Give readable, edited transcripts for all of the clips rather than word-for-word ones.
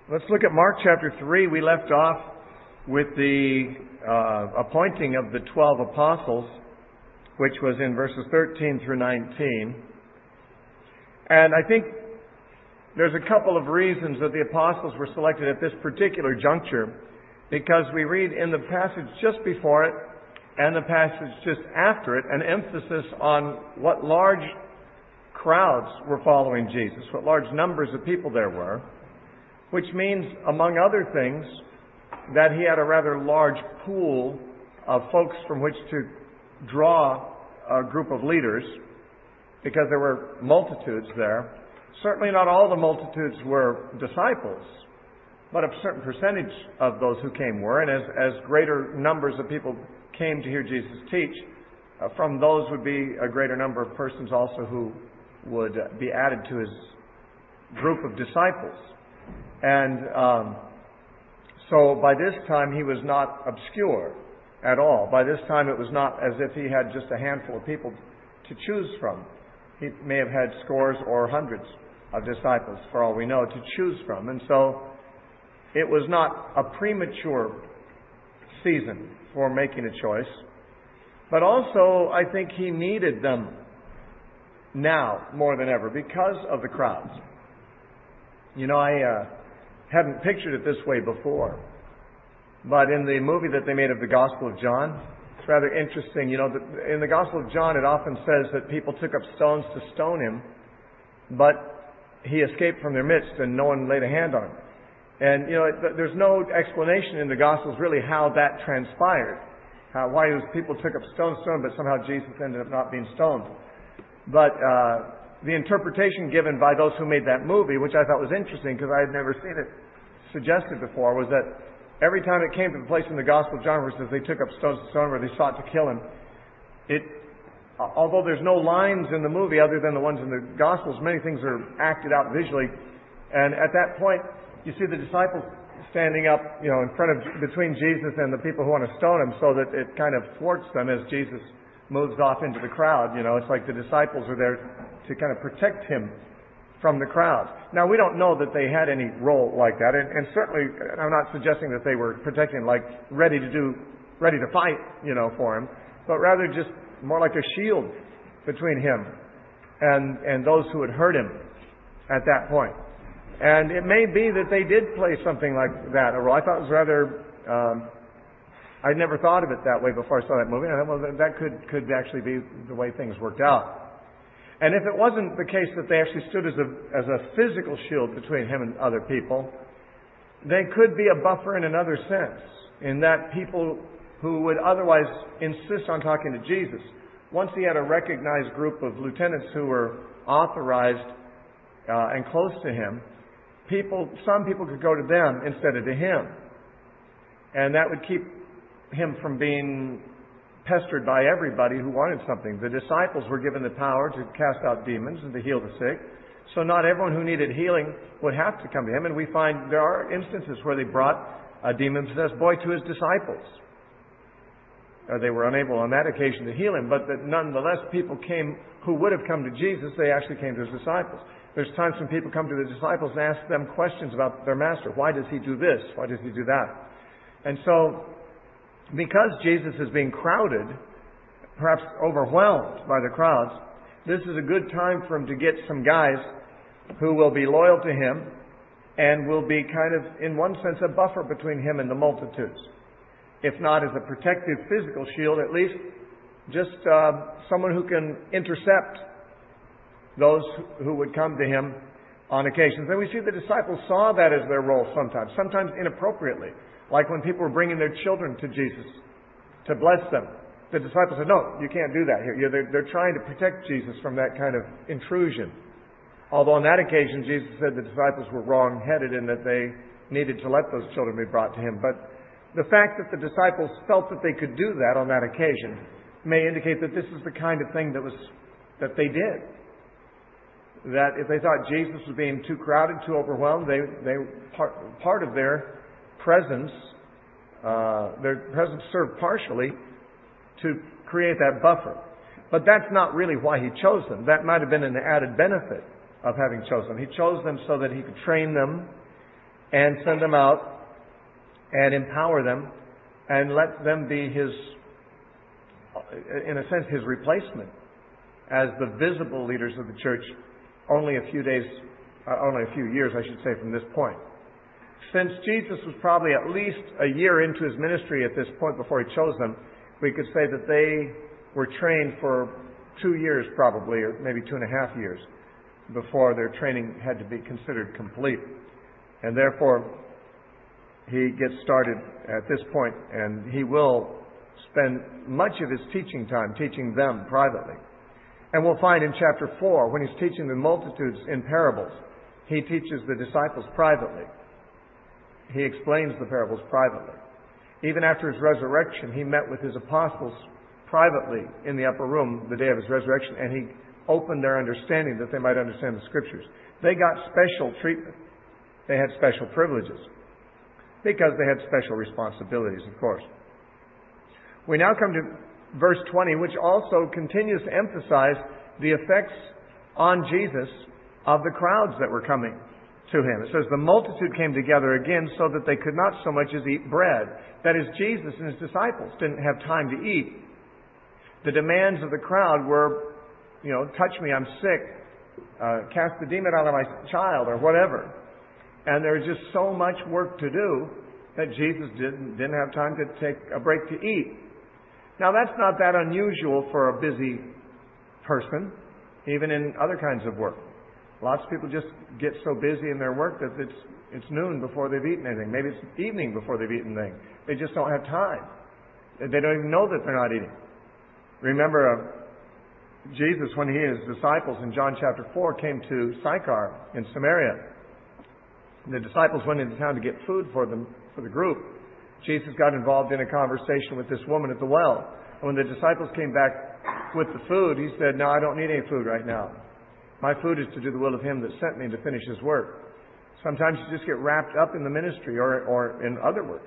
Let's look at Mark chapter 3. We left off with the appointing of the 12 apostles, which was in verses 13 through 19. And I think there's a couple of reasons that the apostles were selected at this particular juncture, because we read in the passage just before it and the passage just after it an emphasis on what large crowds were following Jesus, what large numbers of people there were, which means, among other things, that he had a rather large pool of folks from which to draw a group of leaders, because there were multitudes there. Certainly not all the multitudes were disciples, but a certain percentage of those who came were, and as greater numbers of people came to hear Jesus teach, from those would be a greater number of persons also who would be added to his group of disciples. And so by this time he was not obscure at all. By this time it was not as if he had just a handful of people to choose from. He may have had scores or hundreds of disciples, for all we know, to choose from. And so it was not a premature season for making a choice. But also, I think he needed them now more than ever because of the crowds. You know, I hadn't pictured it this way before. But in the movie that they made of the Gospel of John, it's rather interesting. You know, in the Gospel of John, it often says that people took up stones to stone him, but he escaped from their midst and no one laid a hand on him. And, you know, there's no explanation in the Gospels really how that transpired. Why those people took up stones to stone, but somehow Jesus ended up not being stoned. But the interpretation given by those who made that movie, which I thought was interesting because I had never seen it suggested before, was that every time it came to the place in the Gospel of John where it says they took up stones to stone where they sought to kill him, although there's no lines in the movie other than the ones in the Gospels, many things are acted out visually. And at that point, you see the disciples standing up, you know, in front of, between Jesus and the people who want to stone him, so that it kind of thwarts them as Jesus moves off into the crowd. You know, it's like the disciples are there to kind of protect him from the crowd. Now, we don't know that they had any role like that, and certainly I'm not suggesting that they were protecting, like ready to fight, you know, for him, but rather just more like a shield between him and those who had hurt him at that point. And it may be that they did play something like that a role. I thought it was rather, I'd never thought of it that way before I saw that movie. I thought, well, that could actually be the way things worked out. And if it wasn't the case that they actually stood as a physical shield between him and other people, they could be a buffer in another sense, in that people who would otherwise insist on talking to Jesus, once he had a recognized group of lieutenants who were authorized and close to him, some people could go to them instead of to him. And that would keep him from being pestered by everybody who wanted something. The disciples were given the power to cast out demons and to heal the sick. So not everyone who needed healing would have to come to him. And we find there are instances where they brought a demon-possessed boy to his disciples. They were unable on that occasion to heal him, but that nonetheless people came who would have come to Jesus, they actually came to his disciples. There's times when people come to the disciples and ask them questions about their master. Why does he do this? Why does he do that? And so, because Jesus is being crowded, perhaps overwhelmed by the crowds, this is a good time for him to get some guys who will be loyal to him and will be kind of, in one sense, a buffer between him and the multitudes. If not as a protective physical shield, at least just someone who can intercept those who would come to him on occasions. And we see the disciples saw that as their role sometimes inappropriately. Like when people were bringing their children to Jesus to bless them. The disciples said, no, you can't do that here. They're trying to protect Jesus from that kind of intrusion. Although on that occasion, Jesus said the disciples were wrong-headed and that they needed to let those children be brought to him. But the fact that the disciples felt that they could do that on that occasion may indicate that this is the kind of thing that they did. That if they thought Jesus was being too crowded, too overwhelmed, part of their presence served partially to create that buffer. But that's not really why he chose them. That might have been an added benefit of having chosen them. He chose them so that he could train them and send them out and empower them and let them be His, in a sense, His replacement as the visible leaders of the church only a few years, I should say, from this point. Since Jesus was probably at least a year into His ministry at this point before He chose them, we could say that they were trained for 2 years probably, or maybe 2.5 years, before their training had to be considered complete. And therefore, He gets started at this point, and He will spend much of His teaching time teaching them privately. And we'll find in chapter 4, when He's teaching the multitudes in parables, He teaches the disciples privately. He explains the parables privately. Even after His resurrection, He met with His apostles privately in the upper room the day of His resurrection, and He opened their understanding that they might understand the Scriptures. They got special treatment. They had special privileges because they had special responsibilities, of course. We now come to verse 20, which also continues to emphasize the effects on Jesus of the crowds that were coming to Him. It says, the multitude came together again so that they could not so much as eat bread. That is, Jesus and His disciples didn't have time to eat. The demands of the crowd were, touch me, I'm sick, cast the demon out of my child, or whatever. And there was just so much work to do that Jesus didn't have time to take a break to eat. Now, that's not that unusual for a busy person, even in other kinds of work. Lots of people just get so busy in their work that it's noon before they've eaten anything. Maybe it's evening before they've eaten anything. They just don't have time. They don't even know that they're not eating. Remember, Jesus, when He and His disciples in John chapter 4 came to Sychar in Samaria, the disciples went into town to get food for the group. Jesus got involved in a conversation with this woman at the well. And when the disciples came back with the food, He said, no, I don't need any food right now. My food is to do the will of Him that sent me to finish His work. Sometimes you just get wrapped up in the ministry or in other work.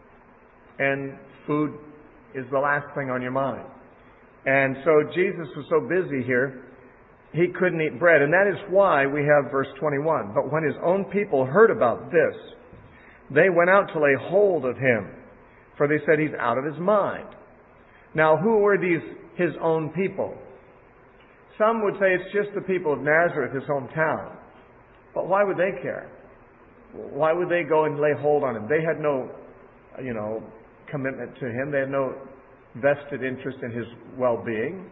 And food is the last thing on your mind. And so Jesus was so busy here, He couldn't eat bread. And that is why we have verse 21. But when His own people heard about this, they went out to lay hold of Him, for they said He's out of His mind. Now, who were these His own people? Some would say it's just the people of Nazareth, His hometown. But why would they care? Why would they go and lay hold on Him? They had no, commitment to Him. They had no vested interest in His well-being.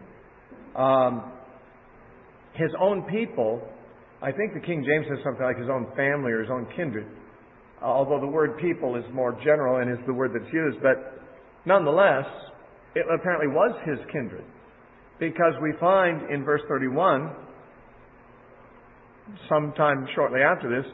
His own people, I think the King James says something like His own family or His own kindred. Although the word people is more general and is the word that's used. But nonetheless, it apparently was His kindred. Because we find in verse 31, sometime shortly after this,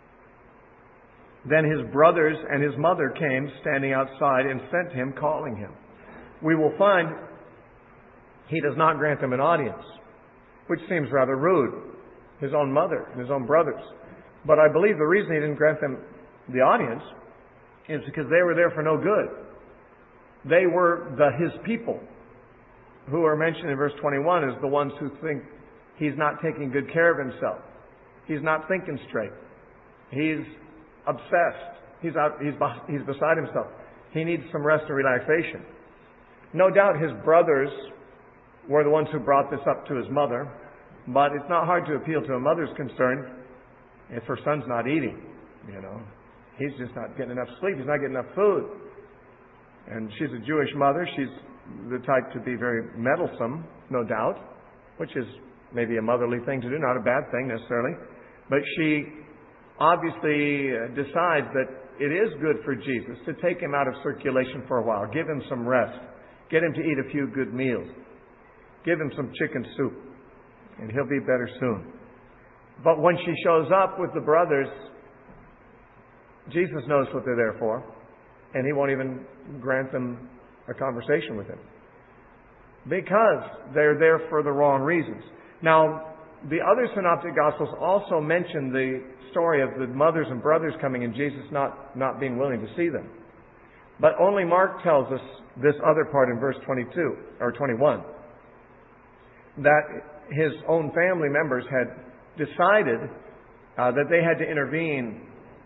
then His brothers and His mother came standing outside and sent to Him, calling Him. We will find He does not grant them an audience, which seems rather rude. His own mother and His own brothers. But I believe the reason He didn't grant them the audience is because they were there for no good. They were His people, who are mentioned in verse 21 as the ones who think He's not taking good care of Himself. He's not thinking straight. He's obsessed. He's beside himself. He needs some rest and relaxation. No doubt His brothers were the ones who brought this up to His mother, but it's not hard to appeal to a mother's concern if her son's not eating, He's just not getting enough sleep. He's not getting enough food. And she's a Jewish mother. She's the type to be very meddlesome, no doubt, which is maybe a motherly thing to do, not a bad thing necessarily. But she obviously decides that it is good for Jesus to take Him out of circulation for a while, give Him some rest, get Him to eat a few good meals, give Him some chicken soup, and He'll be better soon. But when she shows up with the brothers, Jesus knows what they're there for, and He won't even grant them a conversation with Him because they're there for the wrong reasons. Now, the other synoptic gospels also mention the story of the mothers and brothers coming and Jesus not being willing to see them. But only Mark tells us this other part in verse 22 or 21, that His own family members had decided that they had to intervene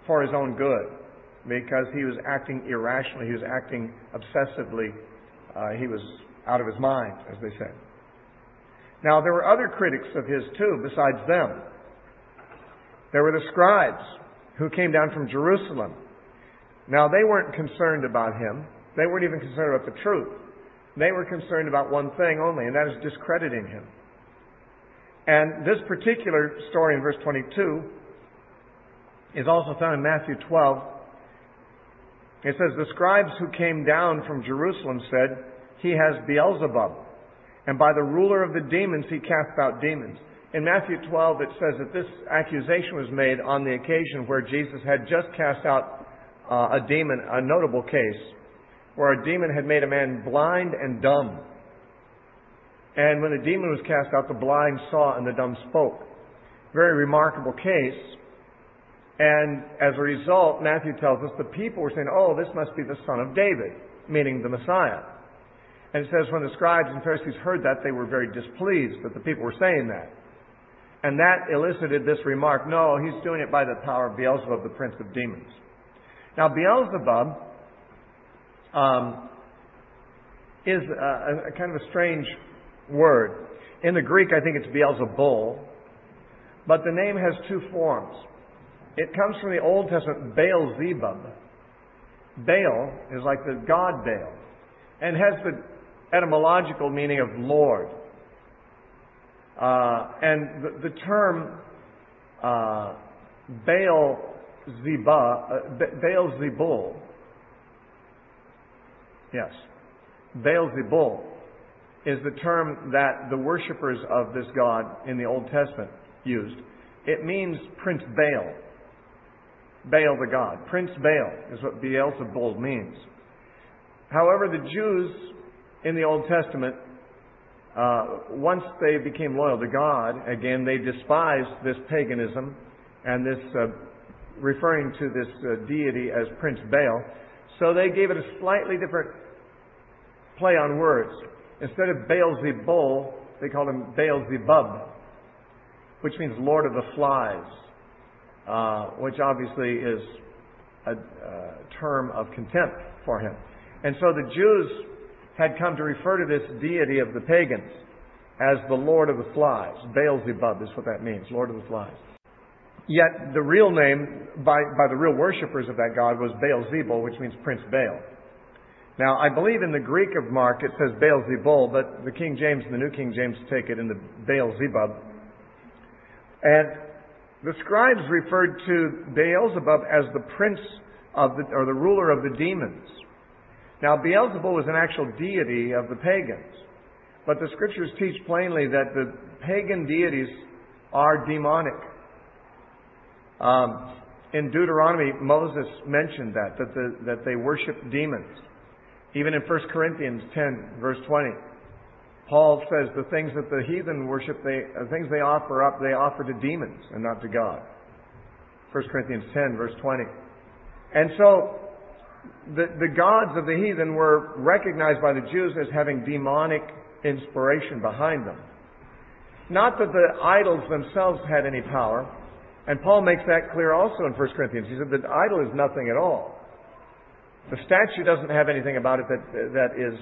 for his own good, because he was acting irrationally, he was acting obsessively, he was out of his mind, as they say. Now, there were other critics of his too, besides them. There were the scribes who came down from Jerusalem. Now, they weren't concerned about him. They weren't even concerned about the truth. They were concerned about one thing only, and that is discrediting him. And this particular story in verse 22 is also found in Matthew 12. It says, the scribes who came down from Jerusalem said, he has Beelzebub, and by the ruler of the demons he casts out demons. In Matthew 12 it says that this accusation was made on the occasion where Jesus had just cast out a demon, a notable case, where a demon had made a man blind and dumb. And when the demon was cast out, the blind saw and the dumb spoke. Very remarkable case. And as a result, Matthew tells us the people were saying, oh, this must be the son of David, meaning the Messiah. And it says when the scribes and Pharisees heard that, they were very displeased that the people were saying that. And that elicited this remark, no, he's doing it by the power of Beelzebub, the prince of demons. Now, Beelzebub is a kind of a strange word. In the Greek, I think it's Beelzebul, but the name has two forms. It comes from the Old Testament, Baal-zebub. Baal is like the god Baal, and has the etymological meaning of Lord. And the term Baal-zebul, yes, Baal-zebul is the term that the worshippers of this god in the Old Testament used. It means Prince Baal. Baal the god. Prince Baal is what Beelzebul means. However, the Jews in the Old Testament, once they became loyal to God, again, they despised this paganism and this referring to this deity as Prince Baal. So they gave it a slightly different play on words. Instead of Baal-zebul, they called him Baal-zebub, which means Lord of the Flies, which obviously is a term of contempt for him. And so the Jews had come to refer to this deity of the pagans as the Lord of the Flies. Baal-zebub is what that means, Lord of the Flies. Yet the real name by the real worshippers of that god was Baal-zebul, which means Prince Baal. Now, I believe in the Greek of Mark it says Baal-zebul, but the King James and the New King James take it in the Baal-zebub. And the scribes referred to Beelzebub as the prince of or the ruler of the demons. Now, Beelzebul was an actual deity of the pagans, but the scriptures teach plainly that the pagan deities are demonic. In Deuteronomy, Moses mentioned that they worship demons. Even in 1 Corinthians 10, verse 20, Paul says the things that the heathen worship, the things they offer up, they offer to demons and not to God. 1 Corinthians 10, verse 20. And so, the gods of the heathen were recognized by the Jews as having demonic inspiration behind them. Not that the idols themselves had any power. And Paul makes that clear also in 1 Corinthians. He said the idol is nothing at all. The statue doesn't have anything about it that is,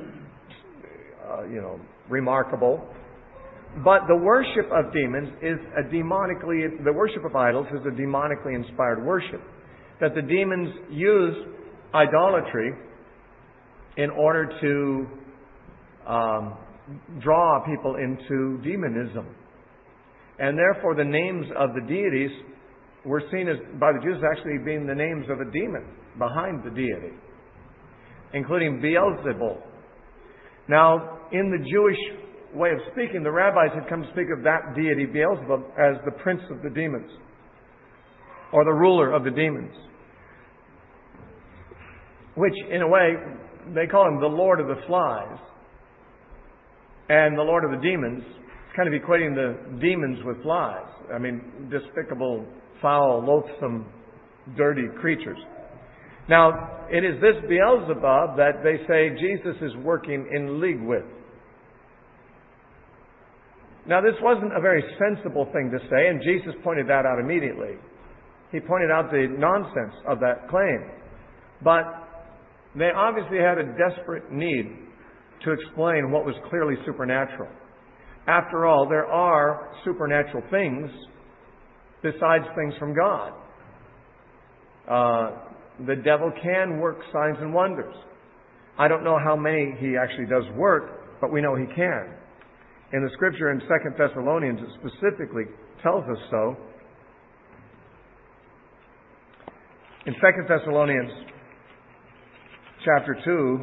remarkable. But the worship of demons is the worship of idols is a demonically inspired worship. That the demons use idolatry in order to draw people into demonism. And therefore the names of the deities were seen as, by the Jews, actually being the names of a demon behind the deity, including Beelzebul. Now, in the Jewish way of speaking, the rabbis had come to speak of that deity, Beelzebub, as the prince of the demons, or the ruler of the demons, which, in a way, they call him the Lord of the Flies, and the Lord of the demons. It's kind of equating the demons with flies. I mean, despicable, foul, loathsome, dirty creatures. Now, it is this Beelzebub that they say Jesus is working in league with. Now, this wasn't a very sensible thing to say, and Jesus pointed that out immediately. He pointed out the nonsense of that claim. But they obviously had a desperate need to explain what was clearly supernatural. After all, there are supernatural things besides things from God. The devil can work signs and wonders. I don't know how many he actually does work, but we know he can. In the scripture in 2 Thessalonians, it specifically tells us so. In 2 Thessalonians chapter 2,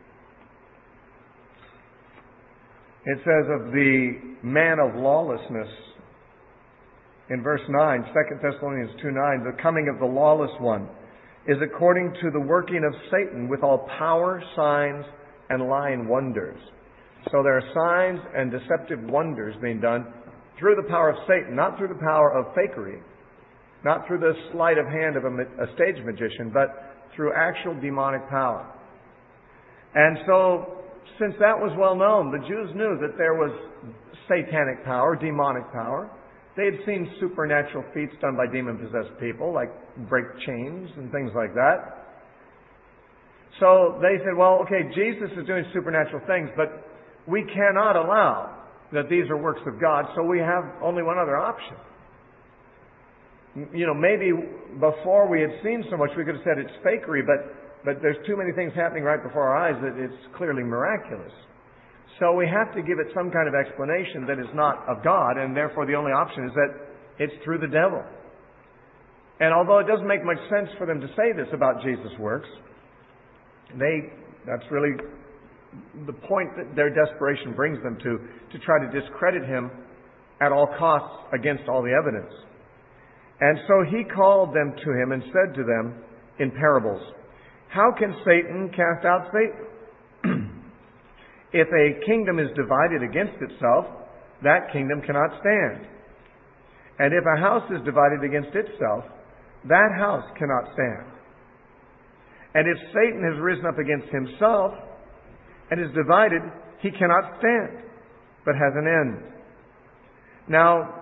it says of the man of lawlessness, in verse 9, 2 Thessalonians 2:9, the coming of the lawless one is according to the working of Satan with all power, signs, and lying wonders. So there are signs and deceptive wonders being done through the power of Satan, not through the power of fakery, not through the sleight of hand of a stage magician, but through actual demonic power. And so, since that was well known, the Jews knew that there was satanic power, demonic power. They had seen supernatural feats done by demon-possessed people, like break chains and things like that. So they said, well, okay, Jesus is doing supernatural things, but we cannot allow that these are works of God, so we have only one other option. You know, maybe before we had seen so much, we could have said it's fakery, but there's too many things happening right before our eyes that it's clearly miraculous. So we have to give it some kind of explanation that is not of God, and therefore the only option is that it's through the devil. And although it doesn't make much sense for them to say this about Jesus' works, that's really the point that their desperation brings them to try to discredit him at all costs against all the evidence. And so he called them to him and said to them in parables, "How can Satan cast out Satan? If a kingdom is divided against itself, that kingdom cannot stand. And if a house is divided against itself, that house cannot stand. And if Satan has risen up against himself and is divided, he cannot stand, but has an end." Now,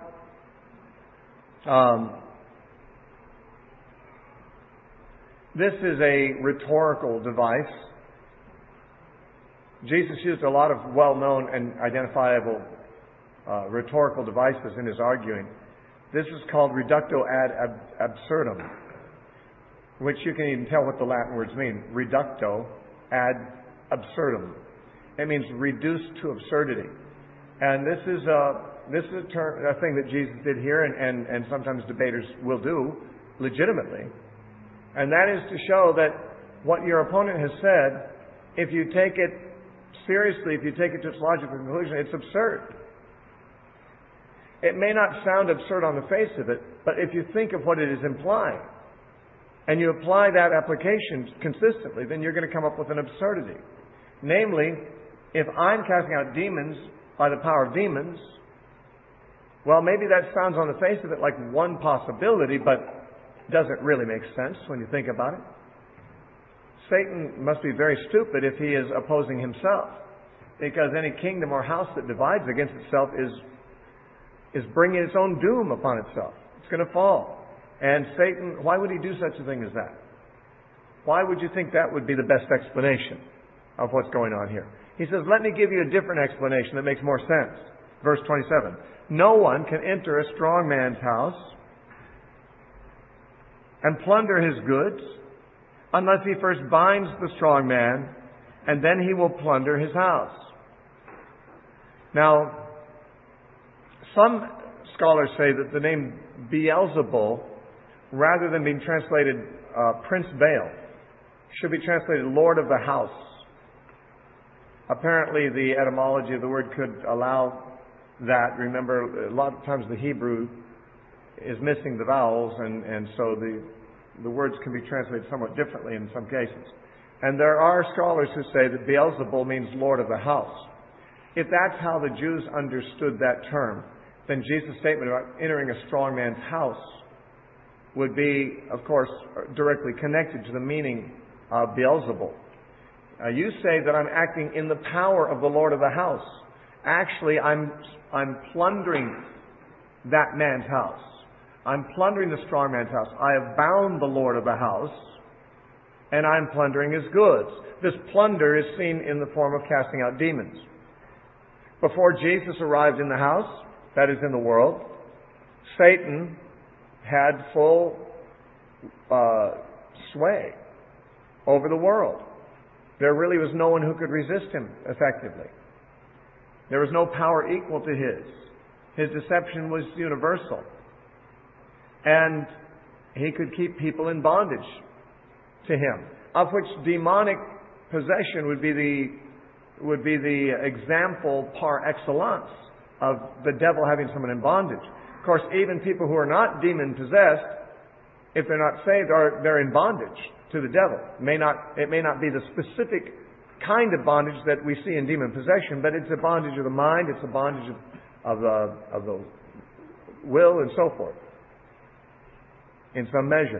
this is a rhetorical device. Jesus used a lot of well-known and identifiable rhetorical devices in his arguing. This is called reductio ad absurdum, which you can even tell what the Latin words mean. Reductio ad absurdum. It means reduced to absurdity. And this is a thing that Jesus did here, and sometimes debaters will do legitimately. And that is to show that what your opponent has said, if you take it seriously, if you take it to its logical conclusion, it's absurd. It may not sound absurd on the face of it, but if you think of what it is implying, and you apply that application consistently, then you're going to come up with an absurdity. Namely, if I'm casting out demons by the power of demons, well, maybe that sounds on the face of it like one possibility, but doesn't really make sense when you think about it. Satan must be very stupid if he is opposing himself, because any kingdom or house that divides against itself is bringing its own doom upon itself. It's going to fall. And Satan, why would he do such a thing as that? Why would you think that would be the best explanation of what's going on here? He says, let me give you a different explanation that makes more sense. Verse 27. No one can enter a strong man's house and plunder his goods unless he first binds the strong man, and then he will plunder his house. Now, some scholars say that the name Beelzebul, rather than being translated Prince Baal, should be translated Lord of the House. Apparently, the etymology of the word could allow that. Remember, a lot of times the Hebrew is missing the vowels, and so the words can be translated somewhat differently in some cases. And there are scholars who say that Beelzebul means Lord of the House. If that's how the Jews understood that term, then Jesus' statement about entering a strong man's house would be, of course, directly connected to the meaning of Beelzebul. You say that I'm acting in the power of the Lord of the house. Actually, I'm plundering that man's house. I'm plundering the strong man's house. I have bound the Lord of the house, and I'm plundering his goods. This plunder is seen in the form of casting out demons. Before Jesus arrived in the house, that is in the world, Satan had full sway over the world. There really was no one who could resist him effectively. There was no power equal to his. His deception was universal. And he could keep people in bondage to him, of which demonic possession would be the example par excellence of the devil having someone in bondage. Of course, even people who are not demon-possessed, if they're not saved, they're in bondage to the devil. It may not be the specific kind of bondage that we see in demon possession, but it's a bondage of the mind, it's a bondage of the will, and so forth, in some measure.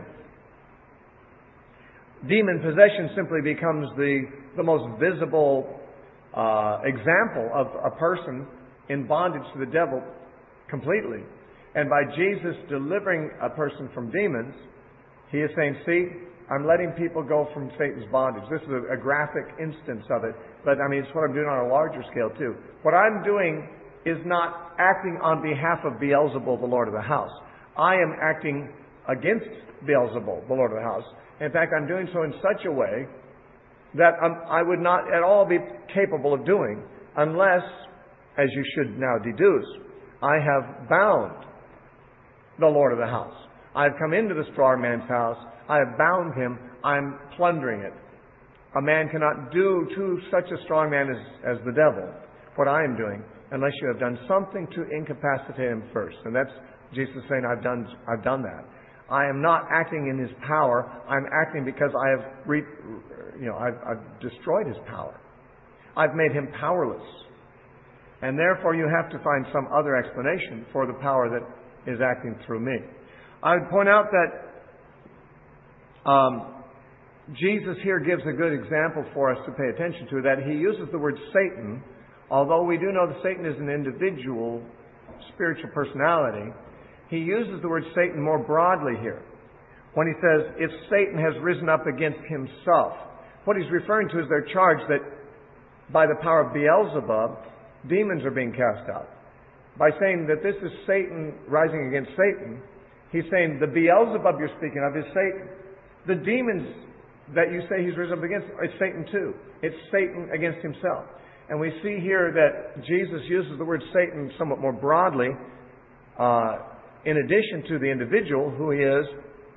Demon possession simply becomes the most visible example of a person in bondage to the devil completely. And by Jesus delivering a person from demons, he is saying, see, I'm letting people go from Satan's bondage. This is a graphic instance of it, but I mean, it's what I'm doing on a larger scale too. What I'm doing is not acting on behalf of Beelzebul, the Lord of the house. I am acting against Beelzebul, the Lord of the house. In fact, I'm doing so in such a way that I would not at all be capable of doing unless, as you should now deduce, I have bound the Lord of the house. I've come into the strong man's house. I have bound him. I'm plundering it. A man cannot do to such a strong man as the devil what I am doing unless you have done something to incapacitate him first. And that's Jesus saying, I've done that. I am not acting in his power. I'm acting because I have I've destroyed his power. I've made him powerless. And therefore you have to find some other explanation for the power that is acting through me. I would point out that Jesus here gives a good example for us to pay attention to, that he uses the word Satan, although we do know that Satan is an individual spiritual personality. He uses the word Satan more broadly here when he says, if Satan has risen up against himself. What he's referring to is their charge that by the power of Beelzebub, demons are being cast out. By saying that this is Satan rising against Satan, he's saying the Beelzebub you're speaking of is Satan. The demons that you say he's risen up against, it's Satan too. It's Satan against himself. And we see here that Jesus uses the word Satan somewhat more broadly, in addition to the individual who he is.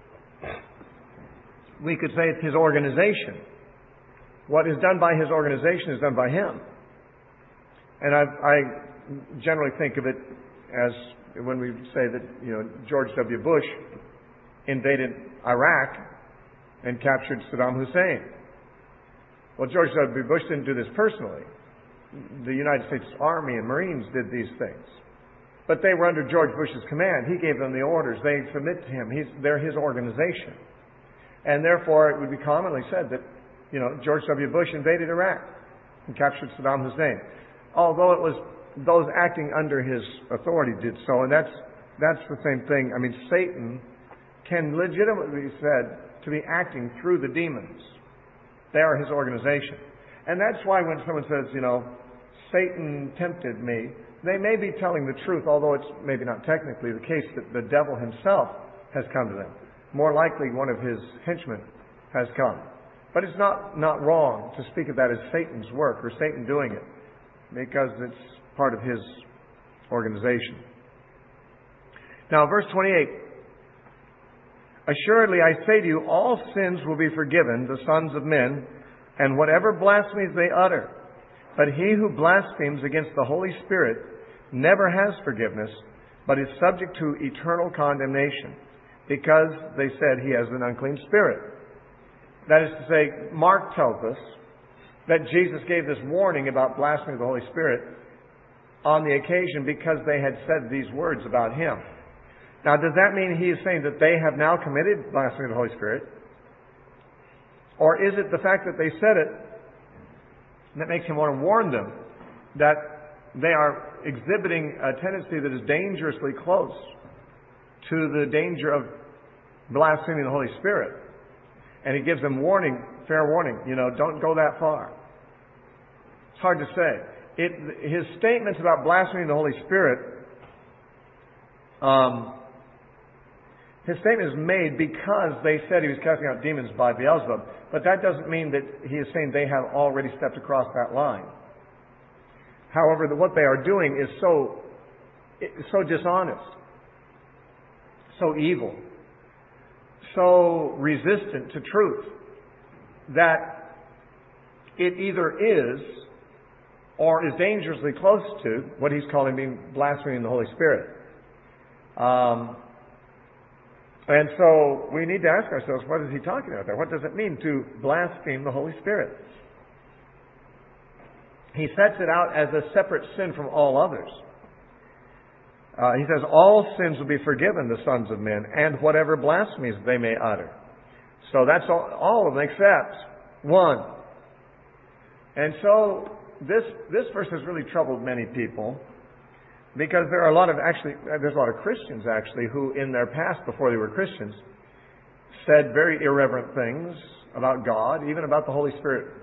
We could say it's his organization. What is done by his organization is done by him. And I generally think of it as when we say that, George W. Bush invaded Iraq and captured Saddam Hussein. Well, George W. Bush didn't do this personally. The United States Army and Marines did these things. But they were under George Bush's command. He gave them the orders. They submit to him. They're his organization. And therefore, it would be commonly said that, George W. Bush invaded Iraq and captured Saddam Hussein. Although it was those acting under his authority did so, and that's the same thing. I mean, Satan can legitimately be said to be acting through the demons. They are his organization. And that's why when someone says, Satan tempted me, they may be telling the truth, although it's maybe not technically the case that the devil himself has come to them. More likely one of his henchmen has come. But it's not wrong to speak of that as Satan's work or Satan doing it, because it's part of his organization. Now, verse 28. Assuredly, I say to you, all sins will be forgiven the sons of men, and whatever blasphemies they utter. But he who blasphemes against the Holy Spirit never has forgiveness, but is subject to eternal condemnation, because they said he has an unclean spirit. That is to say, Mark tells us that Jesus gave this warning about blasphemy of the Holy Spirit on the occasion because they had said these words about him. Now, does that mean he is saying that they have now committed blasphemy of the Holy Spirit? Or is it the fact that they said it that makes him want to warn them that they are exhibiting a tendency that is dangerously close to the danger of blaspheming the Holy Spirit. And he gives them warning, fair warning, don't go that far. It's hard to say. His statements about blaspheming the Holy Spirit, his statement is made because they said he was casting out demons by Beelzebub. But that doesn't mean that he is saying they have already stepped across that line. However, what they are doing is so dishonest, so evil, so resistant to truth, that it either is or is dangerously close to what he's calling being blaspheming the Holy Spirit. And so we need to ask ourselves, what is he talking about there? What does it mean to blaspheme the Holy Spirit? He sets it out as a separate sin from all others. He says, all sins will be forgiven the sons of men, and whatever blasphemies they may utter. So that's all of them except one. And so this verse has really troubled many people, because there's a lot of Christians actually who in their past, before they were Christians, said very irreverent things about God, even about the Holy Spirit.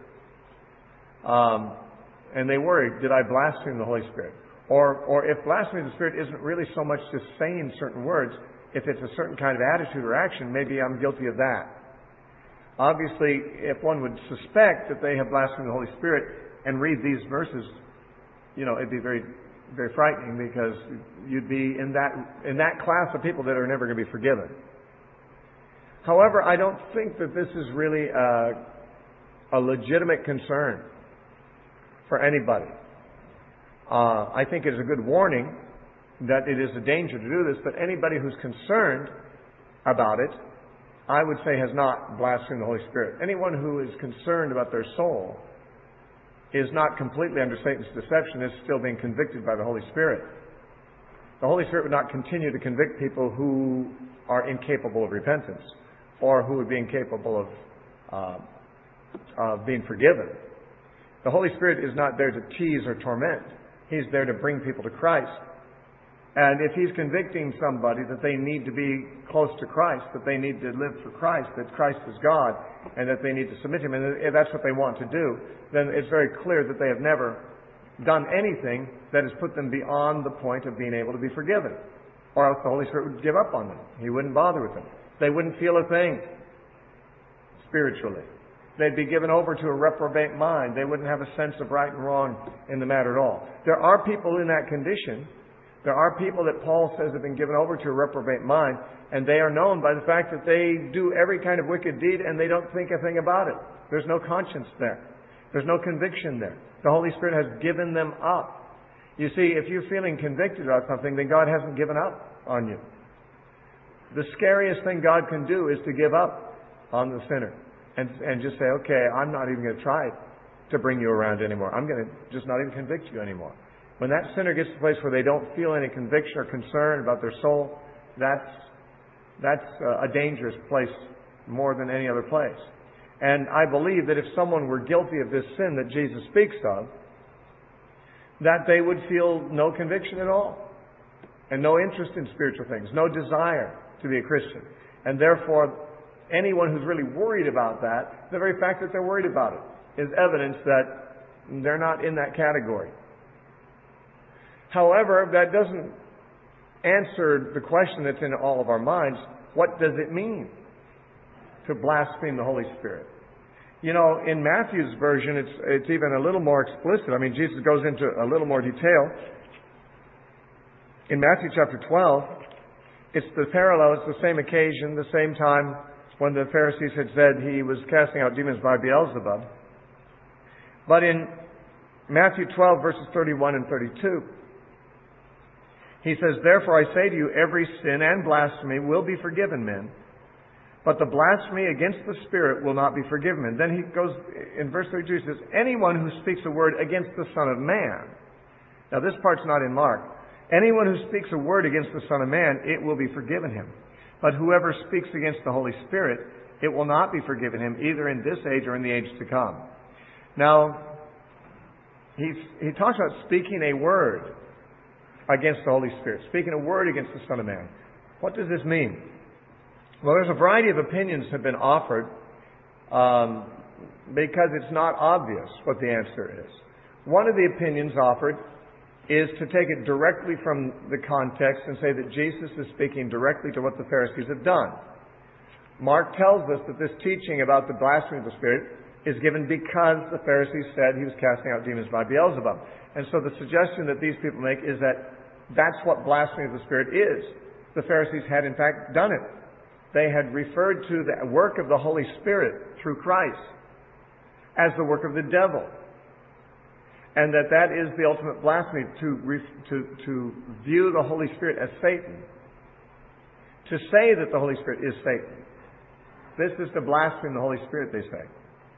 And they worried, did I blaspheme the Holy Spirit? Or if blaspheming the Spirit isn't really so much just saying certain words, if it's a certain kind of attitude or action, maybe I'm guilty of that. Obviously, if one would suspect that they have blasphemed the Holy Spirit and read these verses, it'd be very, very frightening, because you'd be in that class of people that are never going to be forgiven. However, I don't think that this is really a legitimate concern for anybody. I think it is a good warning that it is a danger to do this, but anybody who's concerned about it, I would say, has not blasphemed the Holy Spirit. Anyone who is concerned about their soul is not completely under Satan's deception, is still being convicted by the Holy Spirit. The Holy Spirit would not continue to convict people who are incapable of repentance, or who would be incapable of being forgiven. The Holy Spirit is not there to tease or torment. He's there to bring people to Christ. And if He's convicting somebody that they need to be close to Christ, that they need to live for Christ, that Christ is God, and that they need to submit to Him, and if that's what they want to do, then it's very clear that they have never done anything that has put them beyond the point of being able to be forgiven. Or else the Holy Spirit would give up on them. He wouldn't bother with them. They wouldn't feel a thing spiritually. They'd be given over to a reprobate mind. They wouldn't have a sense of right and wrong in the matter at all. There are people in that condition. There are people that Paul says have been given over to a reprobate mind, and they are known by the fact that they do every kind of wicked deed and they don't think a thing about it. There's no conscience there. There's no conviction there. The Holy Spirit has given them up. You see, if you're feeling convicted about something, then God hasn't given up on you. The scariest thing God can do is to give up on the sinner and just say, okay, I'm not even going to try to bring you around anymore. I'm going to just not even convict you anymore. When that sinner gets to the place where they don't feel any conviction or concern about their soul, that's a dangerous place more than any other place. And I believe that if someone were guilty of this sin that Jesus speaks of, that they would feel no conviction at all, and no interest in spiritual things, no desire to be a Christian. And therefore, anyone who's really worried about that, the very fact that they're worried about it is evidence that they're not in that category. However, that doesn't answer the question that's in all of our minds. What does it mean to blaspheme the Holy Spirit? In Matthew's version, it's even a little more explicit. I mean, Jesus goes into a little more detail. In Matthew chapter 12, it's the parallel, it's the same occasion, the same time when the Pharisees had said He was casting out demons by Beelzebub. But in Matthew 12, verses 31 and 32, He says, "Therefore I say to you, every sin and blasphemy will be forgiven men, but the blasphemy against the Spirit will not be forgiven men." Then He goes, in verse 32, He says, "Anyone who speaks a word against the Son of Man." Now this part's not in Mark. "Anyone who speaks a word against the Son of Man, it will be forgiven him. But whoever speaks against the Holy Spirit, it will not be forgiven him, either in this age or in the age to come." Now, he talks about speaking a word against the Holy Spirit, speaking a word against the Son of Man. What does this mean? Well, there's a variety of opinions have been offered because it's not obvious what the answer is. One of the opinions offered is to take it directly from the context and say that Jesus is speaking directly to what the Pharisees have done. Mark tells us that this teaching about the blasphemy of the Spirit is given because the Pharisees said he was casting out demons by Beelzebub. And so the suggestion that these people make is that that's what blasphemy of the Spirit is. The Pharisees had in fact done it. They had referred to the work of the Holy Spirit through Christ as the work of the devil. And that is the ultimate blasphemy, to view the Holy Spirit as Satan. To say that the Holy Spirit is Satan. This is to blaspheme the Holy Spirit, they say.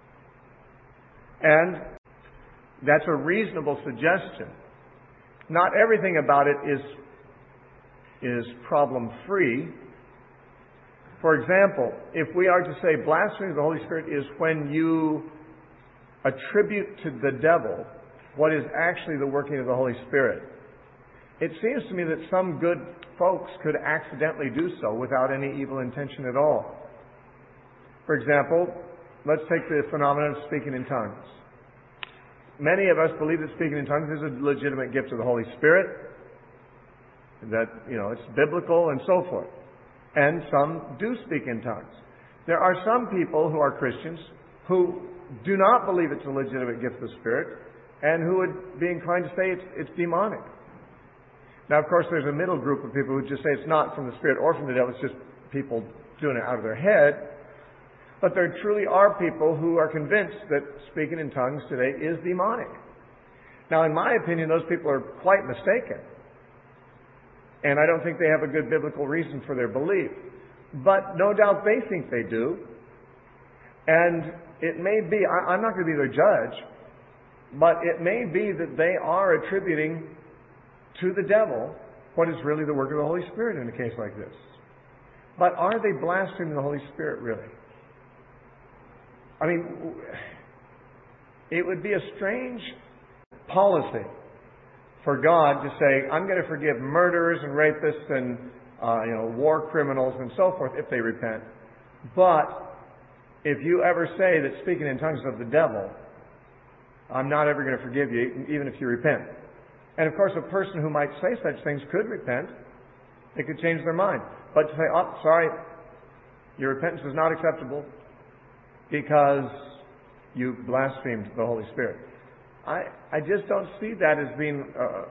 And that's a reasonable suggestion. Not everything about it is problem-free. For example, if we are to say blasphemy of the Holy Spirit is when you attribute to the devil what is actually the working of the Holy Spirit, it seems to me that some good folks could accidentally do so without any evil intention at all. For example, let's take the phenomenon of speaking in tongues. Many of us believe that speaking in tongues is a legitimate gift of the Holy Spirit, that, it's biblical and so forth. And some do speak in tongues. There are some people who are Christians who do not believe it's a legitimate gift of the Spirit and who would be inclined to say it's demonic. Now, of course, there's a middle group of people who just say it's not from the Spirit or from the devil, it's just people doing it out of their head. But there truly are people who are convinced that speaking in tongues today is demonic. Now, in my opinion, those people are quite mistaken. And I don't think they have a good biblical reason for their belief. But no doubt they think they do. And it may be, I'm not going to be their judge, but it may be that they are attributing to the devil what is really the work of the Holy Spirit in a case like this. But are they blaspheming the Holy Spirit really? I mean, it would be a strange policy for God to say, I'm going to forgive murderers and rapists and war criminals and so forth if they repent. But if you ever say that speaking in tongues is of the devil, I'm not ever going to forgive you, even if you repent. And of course, a person who might say such things could repent. They could change their mind. But to say, oh, sorry, your repentance is not acceptable because you blasphemed the Holy Spirit. I just don't see that as being,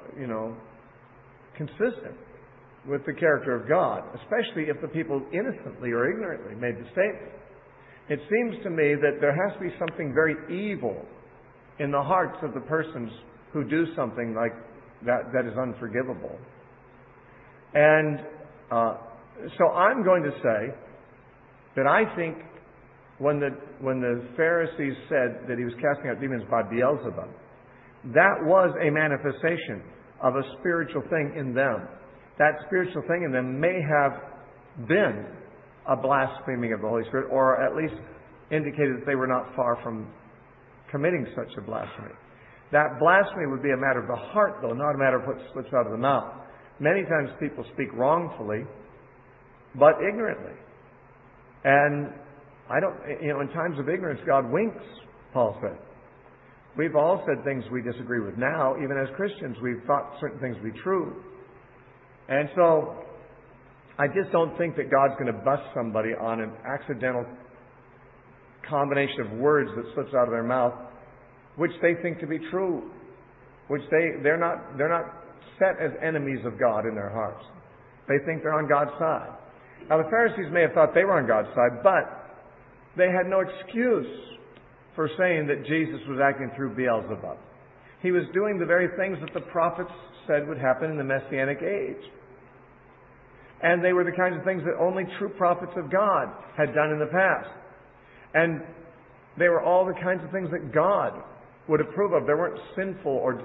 consistent with the character of God, especially if the people innocently or ignorantly made the statement. It seems to me that there has to be something very evil in the hearts of the persons who do something like that is unforgivable. And so I'm going to say that I think when the Pharisees said that he was casting out demons by Beelzebub, that was a manifestation of a spiritual thing in them. That spiritual thing in them may have been a blaspheming of the Holy Spirit, or at least indicated that they were not far from committing such a blasphemy. That blasphemy would be a matter of the heart, though, not a matter of what slips out of the mouth. Many times people speak wrongfully, but ignorantly. And in times of ignorance, God winks, Paul said. We've all said things we disagree with now. Even as Christians, we've thought certain things to be true. And so, I just don't think that God's going to bust somebody on an accidental combination of words that slips out of their mouth, which they think to be true, which they're not set as enemies of God in their hearts. They think they're on God's side. Now, the Pharisees may have thought they were on God's side, but they had no excuse for saying that Jesus was acting through Beelzebub. He was doing the very things that the prophets said would happen in the Messianic age. And they were the kinds of things that only true prophets of God had done in the past. And they were all the kinds of things that God would approve of. They weren't sinful or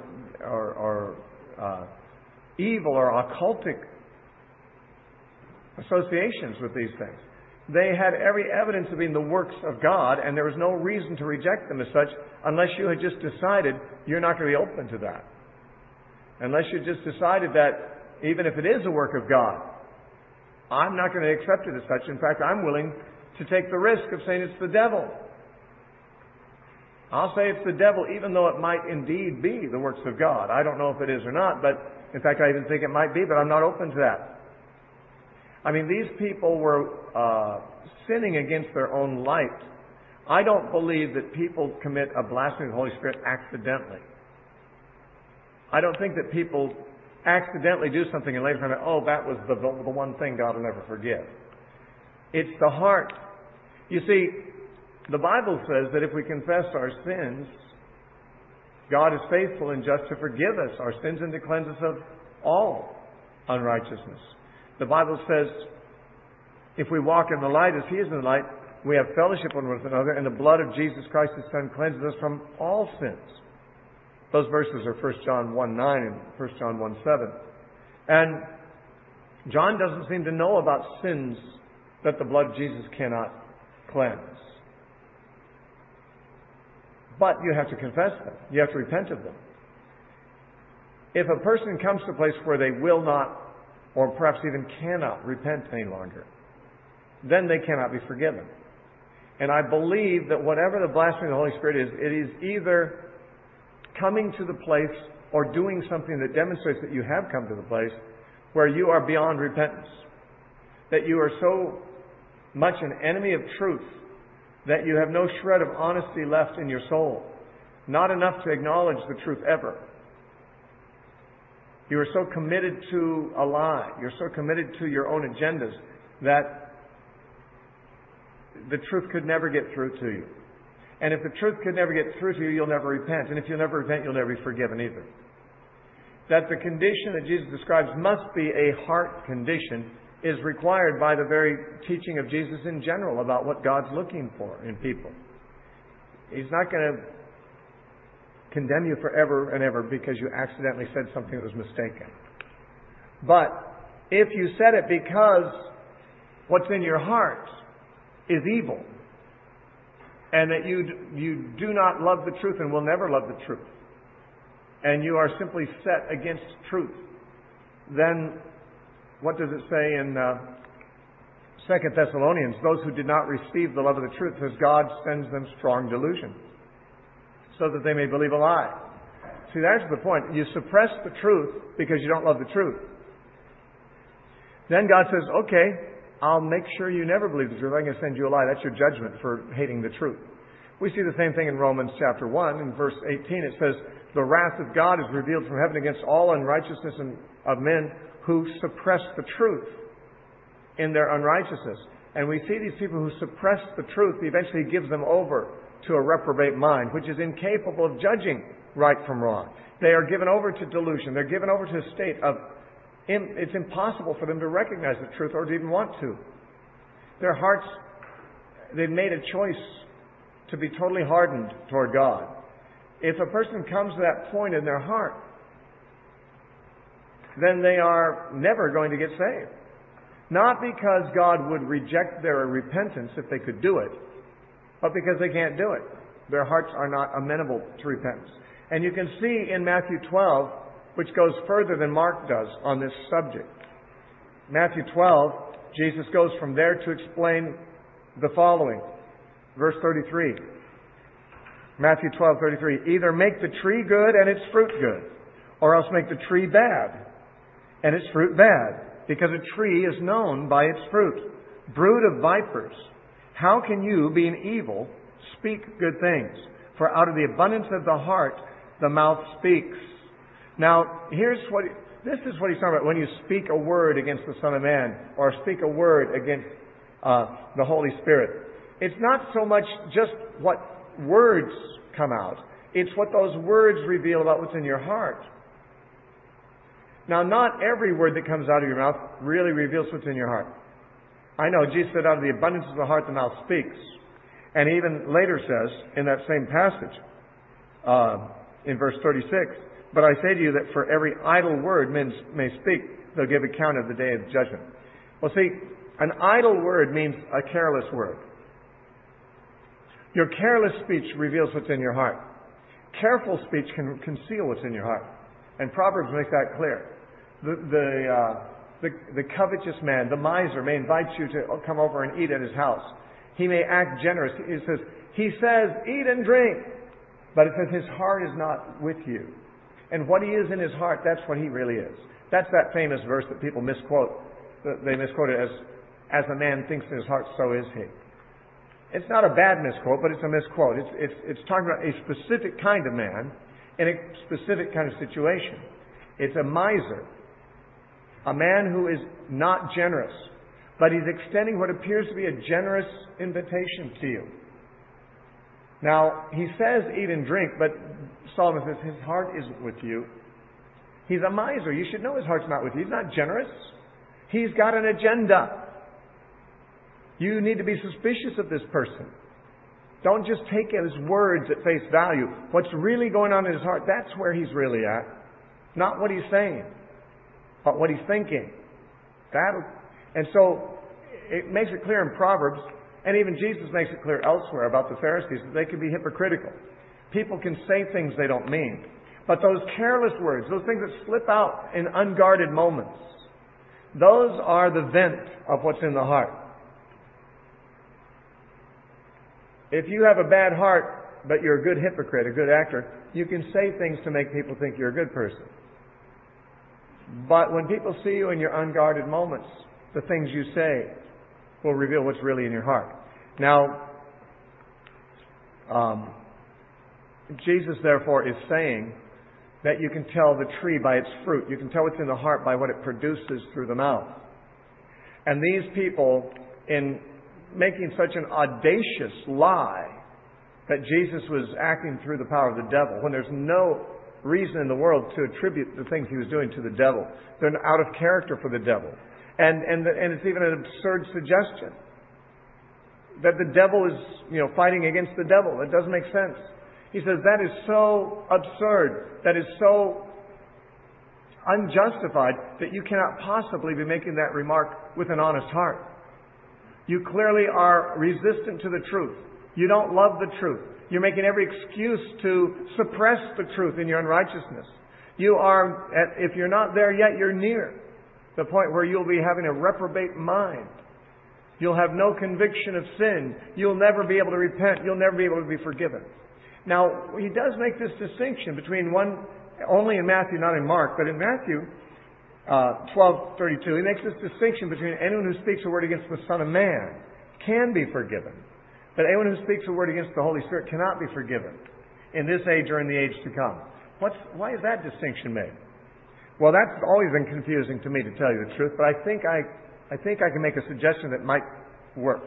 evil or occultic associations with these things. They had every evidence of being the works of God, and there was no reason to reject them as such unless you had just decided you're not going to be open to that. Unless you just decided that even if it is a work of God, I'm not going to accept it as such. In fact, I'm willing to take the risk of saying it's the devil. I'll say it's the devil, even though it might indeed be the works of God. I don't know if it is or not, but in fact, I even think it might be, but I'm not open to that. I mean, these people were sinning against their own light. I don't believe that people commit a blasphemy of the Holy Spirit accidentally. I don't think that people accidentally do something and later find out, oh, that was the one thing God will never forgive. It's the heart. You see, the Bible says that if we confess our sins, God is faithful and just to forgive us our sins and to cleanse us of all unrighteousness. The Bible says, if we walk in the light as He is in the light, we have fellowship one with another, and the blood of Jesus Christ, His Son, cleanses us from all sins. Those verses are 1 John 1:9 and 1 John 1:7. And John doesn't seem to know about sins that the blood of Jesus cannot cleanse. But you have to confess them. You have to repent of them. If a person comes to a place where they will not, or perhaps even cannot repent any longer, then they cannot be forgiven. And I believe that whatever the blasphemy of the Holy Spirit is, it is either coming to the place or doing something that demonstrates that you have come to the place where you are beyond repentance. That you are so much an enemy of truth that you have no shred of honesty left in your soul. Not enough to acknowledge the truth ever. You are so committed to a lie. You're so committed to your own agendas that the truth could never get through to you. And if the truth could never get through to you, you'll never repent. And if you'll never repent, you'll never be forgiven either. That the condition that Jesus describes must be a heart condition is required by the very teaching of Jesus in general about what God's looking for in people. He's not going to condemn you forever and ever because you accidentally said something that was mistaken. But if you said it because what's in your heart is evil, and that you do not love the truth and will never love the truth, and you are simply set against truth, then what does it say in 2 Thessalonians? Those who did not receive the love of the truth, says God sends them strong delusion, so that they may believe a lie. See, that's the point. You suppress the truth because you don't love the truth. Then God says, okay, I'll make sure you never believe the truth. I'm going to send you a lie. That's your judgment for hating the truth. We see the same thing in Romans chapter 1. In verse 18 it says, the wrath of God is revealed from heaven against all unrighteousness of men who suppress the truth in their unrighteousness. And we see these people who suppress the truth, He eventually gives them over to a reprobate mind, which is incapable of judging right from wrong. They are given over to delusion. They're given over to a state of it's impossible for them to recognize the truth or to even want to. Their hearts, they've made a choice to be totally hardened toward God. If a person comes to that point in their heart, then they are never going to get saved. Not because God would reject their repentance if they could do it, but because they can't do it. Their hearts are not amenable to repentance. And you can see in Matthew 12, which goes further than Mark does on this subject. Matthew 12, Jesus goes from there to explain the following. Verse 33. Matthew 12:33. Either make the tree good and its fruit good, or else make the tree bad and its fruit bad, because a tree is known by its fruit. Brood of vipers, how can you, being evil, speak good things? For out of the abundance of the heart, the mouth speaks. Now, this is what he's talking about when you speak a word against the Son of Man, or speak a word against the Holy Spirit. It's not so much just what words come out. It's what those words reveal about what's in your heart. Now, not every word that comes out of your mouth really reveals what's in your heart. I know Jesus said, out of the abundance of the heart, the mouth speaks. And he even later says, in that same passage, in verse 36, but I say to you that for every idle word men may speak, they'll give account of the day of judgment. Well, see, an idle word means a careless word. Your careless speech reveals what's in your heart. Careful speech can conceal what's in your heart. And Proverbs makes that clear. The covetous man, the miser, may invite you to come over and eat at his house. He may act generous. He says, eat and drink. But it says his heart is not with you. And what he is in his heart, that's what he really is. That's that famous verse that people misquote. They misquote it as a man thinks in his heart, so is he. It's not a bad misquote, but it's a misquote. It's talking about a specific kind of man in a specific kind of situation. It's a miser. A man who is not generous, but he's extending what appears to be a generous invitation to you. Now, he says eat and drink, but Solomon says his heart isn't with you. He's a miser. You should know his heart's not with you. He's not generous. He's got an agenda. You need to be suspicious of this person. Don't just take his words at face value. What's really going on in his heart, that's where he's really at. Not what he's saying, but what he's thinking. And so it makes it clear in Proverbs, and even Jesus makes it clear elsewhere about the Pharisees, that they can be hypocritical. People can say things they don't mean. But those careless words, those things that slip out in unguarded moments, those are the vent of what's in the heart. If you have a bad heart, but you're a good hypocrite, a good actor, you can say things to make people think you're a good person. But when people see you in your unguarded moments, the things you say will reveal what's really in your heart. Now, Jesus, therefore, is saying that you can tell the tree by its fruit. You can tell what's in the heart by what it produces through the mouth. And these people, in making such an audacious lie that Jesus was acting through the power of the devil, when there's no reason in the world to attribute the things he was doing to the devil. They're out of character for the devil. And it's even an absurd suggestion that the devil is, fighting against the devil. It doesn't make sense. He says that is so absurd, that is so unjustified, that you cannot possibly be making that remark with an honest heart. You clearly are resistant to the truth. You don't love the truth. You're making every excuse to suppress the truth in your unrighteousness. You are, if you're not there yet, you're near the point where you'll be having a reprobate mind. You'll have no conviction of sin. You'll never be able to repent. You'll never be able to be forgiven. Now, he does make this distinction between one, only in Matthew, not in Mark, but in Matthew 12:32, he makes this distinction between anyone who speaks a word against the Son of Man can be forgiven, but anyone who speaks a word against the Holy Spirit cannot be forgiven in this age or in the age to come. Why is that distinction made? Well, that's always been confusing to me, to tell you the truth, but I think I can make a suggestion that might work.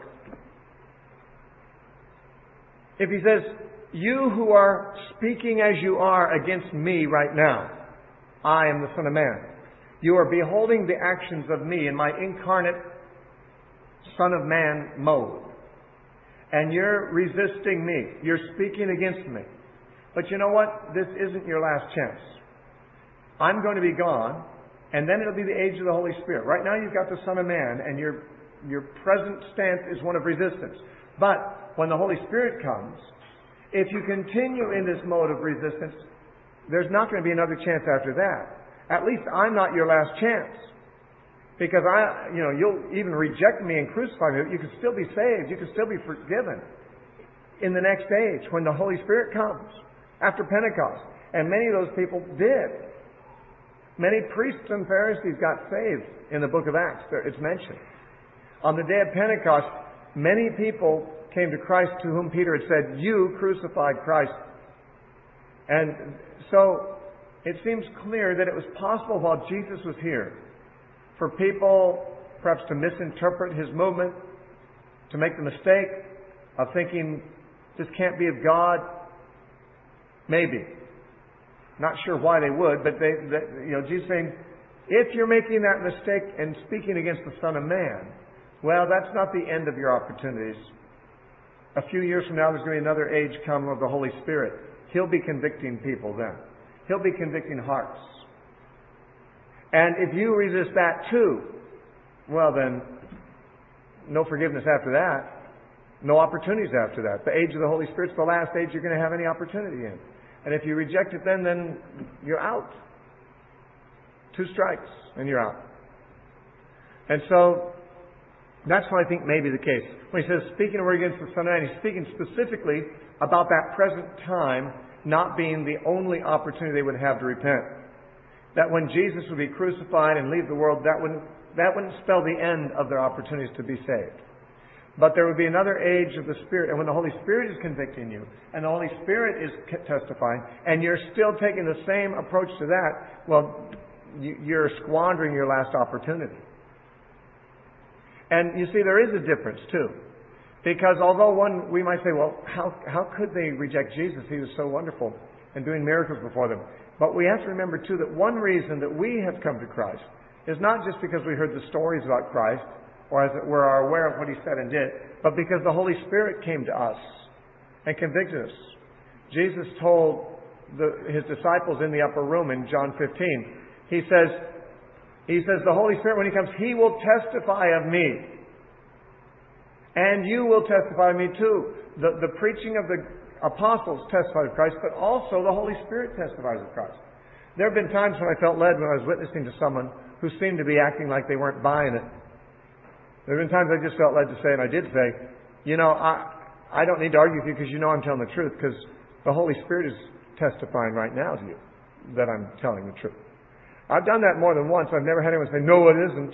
If he says, you who are speaking as you are against me right now, I am the Son of Man. You are beholding the actions of me in my incarnate Son of Man mode. And you're resisting me. You're speaking against me. But you know what? This isn't your last chance. I'm going to be gone, and then it'll be the age of the Holy Spirit. Right now you've got the Son of Man, and your present stance is one of resistance. But when the Holy Spirit comes, if you continue in this mode of resistance, there's not going to be another chance after that. At least I'm not your last chance. Because you'll even reject me and crucify me. You can still be saved. You can still be forgiven in the next age when the Holy Spirit comes after Pentecost. And many of those people did. Many priests and Pharisees got saved in the book of Acts. It's mentioned. On the day of Pentecost, many people came to Christ to whom Peter had said, you crucified Christ. And so it seems clear that it was possible while Jesus was here for people perhaps to misinterpret his movement, to make the mistake of thinking this can't be of God. Maybe. Not sure why they would, but Jesus saying, if you're making that mistake and speaking against the Son of Man, well, that's not the end of your opportunities. A few years from now, there's going to be another age come of the Holy Spirit. He'll be convicting people then. He'll be convicting hearts. And if you resist that too, well then, no forgiveness after that. No opportunities after that. The age of the Holy Spirit's the last age you're going to have any opportunity in. And if you reject it then you're out. 2 strikes and you're out. And so that's what I think may be the case. When he says, speaking a word against the Son of Man, he's speaking specifically about that present time not being the only opportunity they would have to repent. That when Jesus would be crucified and leave the world, that wouldn't spell the end of their opportunities to be saved. But there would be another age of the Spirit. And when the Holy Spirit is convicting you, and the Holy Spirit is testifying, and you're still taking the same approach to that, well, you're squandering your last opportunity. And you see, there is a difference, too. Because although we might say, well, how could they reject Jesus? He was so wonderful and doing miracles before them. But we have to remember, too, that one reason that we have come to Christ is not just because we heard the stories about Christ, or as it were, are aware of what He said and did, but because the Holy Spirit came to us and convicted us. Jesus told His disciples in the upper room in John 15, He says, the Holy Spirit, when He comes, He will testify of me. And you will testify of me too. The preaching of the apostles testified of Christ, but also the Holy Spirit testifies of Christ. There have been times when I felt led when I was witnessing to someone who seemed to be acting like they weren't buying it. There have been times I just felt led to say, and I did say, I don't need to argue with you because you know I'm telling the truth, because the Holy Spirit is testifying right now to you that I'm telling the truth. I've done that more than once. I've never had anyone say, no, it isn't.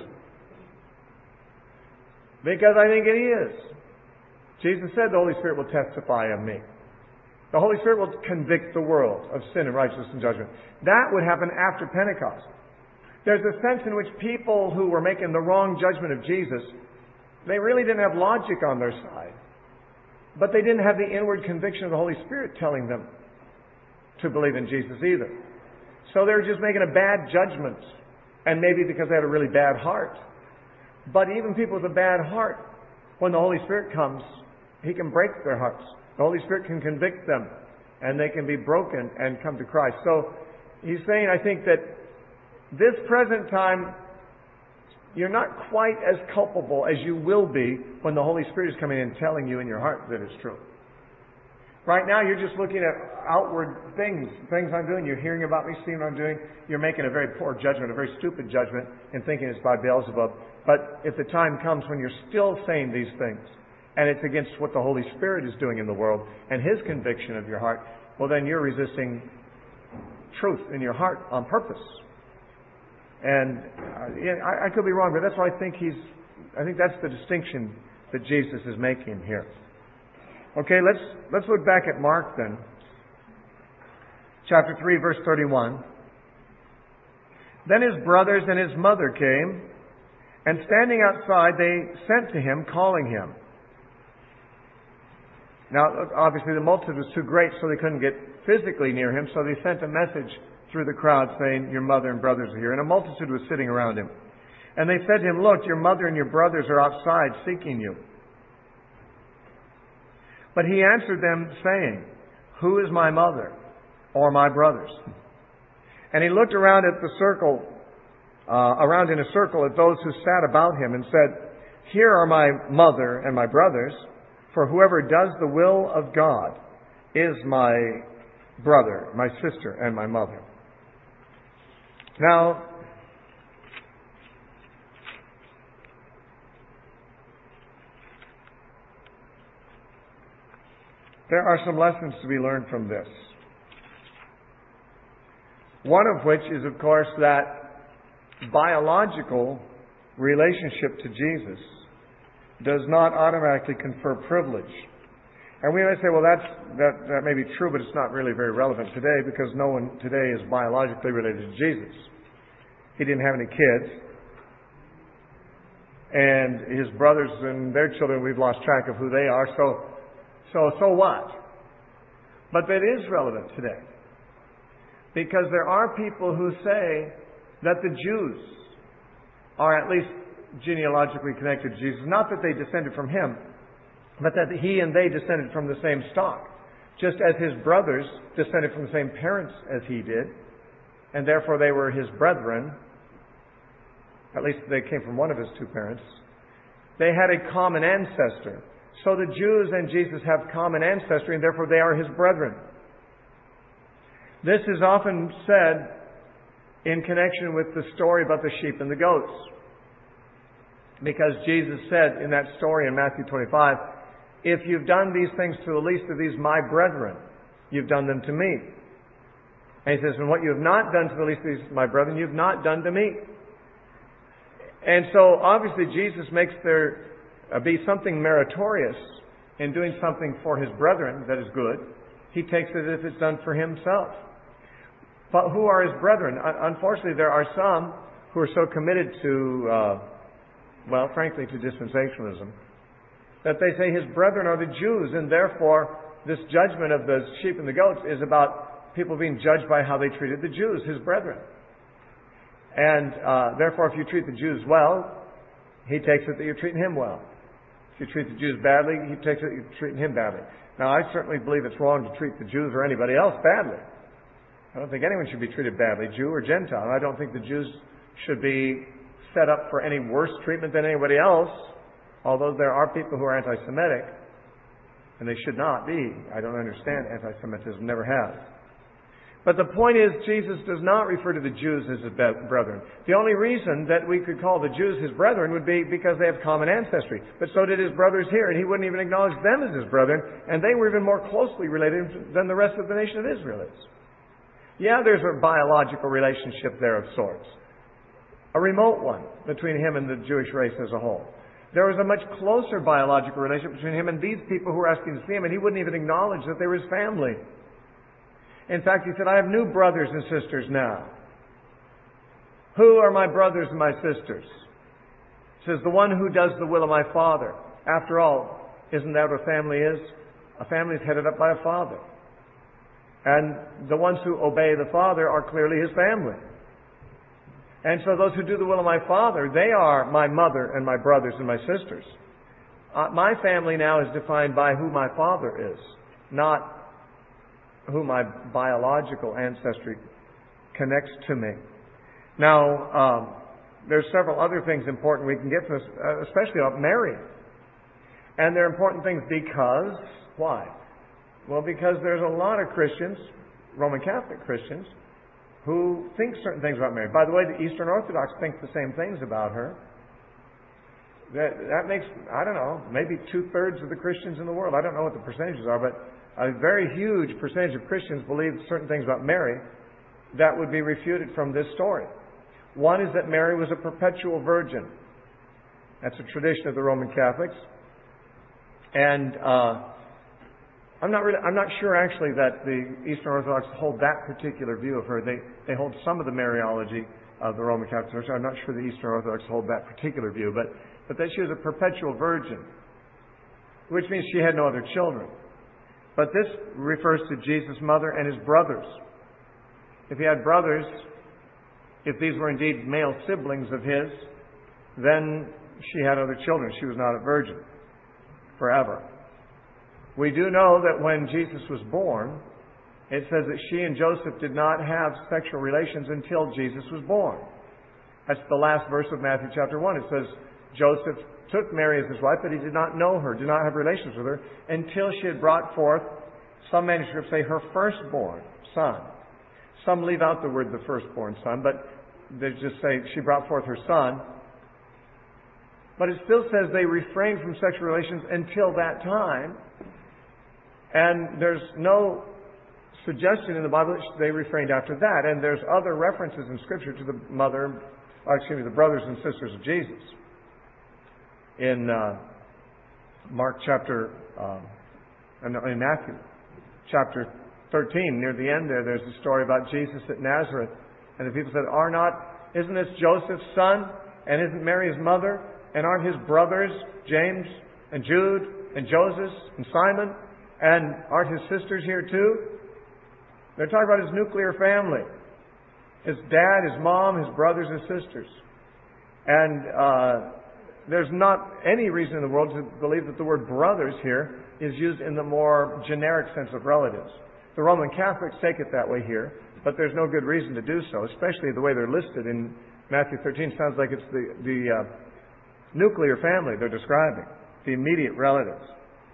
Because I think it is. Jesus said the Holy Spirit will testify of me. The Holy Spirit will convict the world of sin and righteousness and judgment. That would happen after Pentecost. There's a sense in which people who were making the wrong judgment of Jesus, they really didn't have logic on their side. But they didn't have the inward conviction of the Holy Spirit telling them to believe in Jesus either. So they were just making a bad judgment. And maybe because they had a really bad heart. But even people with a bad heart, when the Holy Spirit comes, He can break their hearts. The Holy Spirit can convict them, and they can be broken and come to Christ. So He's saying, I think, that this present time, you're not quite as culpable as you will be when the Holy Spirit is coming in and telling you in your heart that it's true. Right now, you're just looking at outward things I'm doing. You're hearing about me, seeing what I'm doing. You're making a very poor judgment, a very stupid judgment, and thinking it's by Beelzebub. But if the time comes when you're still saying these things, and it's against what the Holy Spirit is doing in the world, and His conviction of your heart, well, then you're resisting truth in your heart on purpose. And I could be wrong, but that's why I think that's the distinction that Jesus is making here. Okay, let's look back at Mark then. Chapter 3, verse 31. Then His brothers and His mother came, and standing outside, they sent to Him, calling Him. Now, obviously the multitude was too great, so they couldn't get physically near Him, so they sent a message through the crowd saying, your mother and brothers are here. And a multitude was sitting around Him. And they said to Him, look, your mother and your brothers are outside seeking you. But He answered them, saying, who is my mother or my brothers? And He looked around at the circle, around in a circle at those who sat about Him and said, here are my mother and my brothers, for whoever does the will of God is my brother, my sister, and my mother. Now, there are some lessons to be learned from this. One of which is, of course, that biological relationship to Jesus does not automatically confer privilege. And we may say, well, that may be true, but it's not really very relevant today because no one today is biologically related to Jesus. He didn't have any kids. And His brothers and their children, we've lost track of who they are. So what? But that is relevant today. Because there are people who say that the Jews are at least genealogically connected to Jesus. Not that they descended from Him, but that He and they descended from the same stock. Just as His brothers descended from the same parents as He did, and therefore they were His brethren. At least they came from one of His two parents. They had a common ancestor. So the Jews and Jesus have common ancestry, and therefore they are His brethren. This is often said in connection with the story about the sheep and the goats. Because Jesus said in that story in Matthew 25, if you've done these things to the least of these my brethren, you've done them to me. And he says, and what you have not done to the least of these my brethren, you've not done to me. And so obviously Jesus makes there be something meritorious in doing something for his brethren that is good. He takes it as if it's done for himself. But who are his brethren? Unfortunately, there are some who are so committed to, frankly, to dispensationalism, that they say his brethren are the Jews, and therefore this judgment of the sheep and the goats is about people being judged by how they treated the Jews, his brethren. And therefore, if you treat the Jews well, he takes it that you're treating him well. If you treat the Jews badly, he takes it that you're treating him badly. Now, I certainly believe it's wrong to treat the Jews or anybody else badly. I don't think anyone should be treated badly, Jew or Gentile. I don't think the Jews should be set up for any worse treatment than anybody else, although there are people who are anti-Semitic, and they should not be. I don't understand anti-Semitism, never have. But the point is, Jesus does not refer to the Jews as his brethren. The only reason that we could call the Jews his brethren would be because they have common ancestry. But so did his brothers here, and he wouldn't even acknowledge them as his brethren, and they were even more closely related than the rest of the nation of Israel is. Yeah, there's a biological relationship there of sorts. A remote one between him and the Jewish race as a whole. There was a much closer biological relationship between him and these people who were asking to see him, and he wouldn't even acknowledge that they were his family. In fact, he said, I have new brothers and sisters now. Who are my brothers and my sisters? He says, the one who does the will of my Father. After all, isn't that what a family is? A family is headed up by a father. And the ones who obey the Father are clearly his family. And so those who do the will of my Father, they are my mother and my brothers and my sisters. My family now is defined by who my Father is, not who my biological ancestry connects to me. Now, there's several other things important we can get from this, especially about Mary. And they're important things because, why? Well, because there's a lot of Christians, Roman Catholic Christians, who think certain things about Mary. By the way, the Eastern Orthodox think the same things about her. That makes, I don't know, maybe 2/3 of the Christians in the world. I don't know what the percentages are, but a very huge percentage of Christians believe certain things about Mary that would be refuted from this story. One is that Mary was a perpetual virgin. That's a tradition of the Roman Catholics. And I'm not sure actually that the Eastern Orthodox hold that particular view of her. They hold some of the Mariology of the Roman Catholic Church. I'm not sure the Eastern Orthodox hold that particular view, but that she was a perpetual virgin, which means she had no other children. But this refers to Jesus' mother and his brothers. If he had brothers, if these were indeed male siblings of his, then she had other children. She was not a virgin forever. We do know that when Jesus was born, it says that she and Joseph did not have sexual relations until Jesus was born. That's the last verse of Matthew chapter 1. It says, Joseph took Mary as his wife, but he did not know her, did not have relations with her, until she had brought forth, some manuscripts say, her firstborn son. Some leave out the word the firstborn son, but they just say she brought forth her son. But it still says they refrained from sexual relations until that time. And there's no suggestion in the Bible that they refrained after that. And there's other references in Scripture to the the brothers and sisters of Jesus. In Mark chapter, in Matthew chapter 13, near the end there's a story about Jesus at Nazareth. And the people said, isn't this Joseph's son? And isn't Mary his mother? And aren't his brothers James and Jude and Joseph and Simon? And aren't his sisters here too? They're talking about his nuclear family. His dad, his mom, his brothers and sisters. And there's not any reason in the world to believe that the word brothers here is used in the more generic sense of relatives. The Roman Catholics take it that way here, but there's no good reason to do so, especially the way they're listed in Matthew 13. Sounds like it's the nuclear family they're describing, the immediate relatives.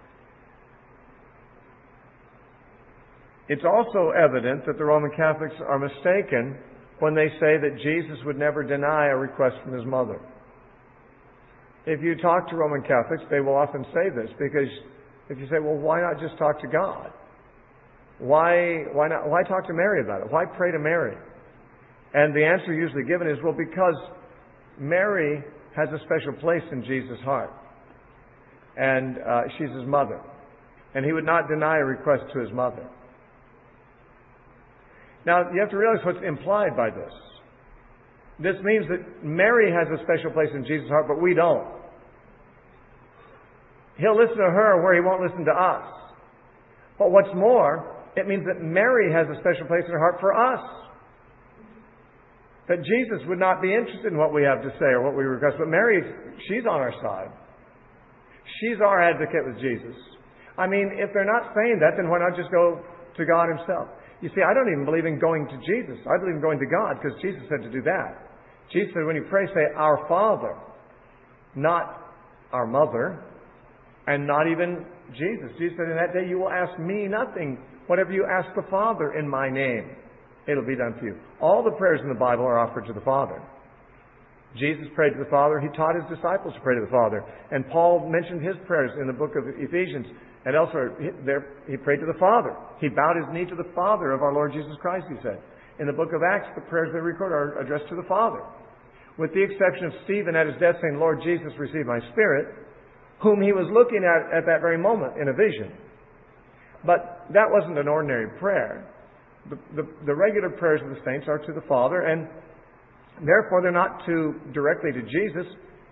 It's also evident that the Roman Catholics are mistaken when they say that Jesus would never deny a request from his mother. If you talk to Roman Catholics, they will often say this, because if you say, well, why not just talk to God? Why talk to Mary about it? Why pray to Mary? And the answer usually given is, well, because Mary has a special place in Jesus' heart. And she's his mother. And he would not deny a request to his mother. Now, you have to realize what's implied by this. This means that Mary has a special place in Jesus' heart, but we don't. He'll listen to her where he won't listen to us. But what's more, it means that Mary has a special place in her heart for us. That Jesus would not be interested in what we have to say or what we request. But Mary, she's on our side. She's our advocate with Jesus. I mean, if they're not saying that, then why not just go to God himself? You see, I don't even believe in going to Jesus. I believe in going to God, because Jesus said to do that. Jesus said, when you pray, say, Our Father, not our mother, and not even Jesus. Jesus said, in that day you will ask me nothing. Whatever you ask the Father in my name, it'll be done for you. All the prayers in the Bible are offered to the Father. Jesus prayed to the Father. He taught his disciples to pray to the Father. And Paul mentioned his prayers in the book of Ephesians. And elsewhere, he prayed to the Father. He bowed his knee to the Father of our Lord Jesus Christ, he said. In the book of Acts, the prayers they record are addressed to the Father. With the exception of Stephen at his death saying, Lord Jesus, receive my spirit, whom he was looking at that very moment in a vision. But that wasn't an ordinary prayer. The regular prayers of the saints are to the Father, and therefore they're not directly to Jesus,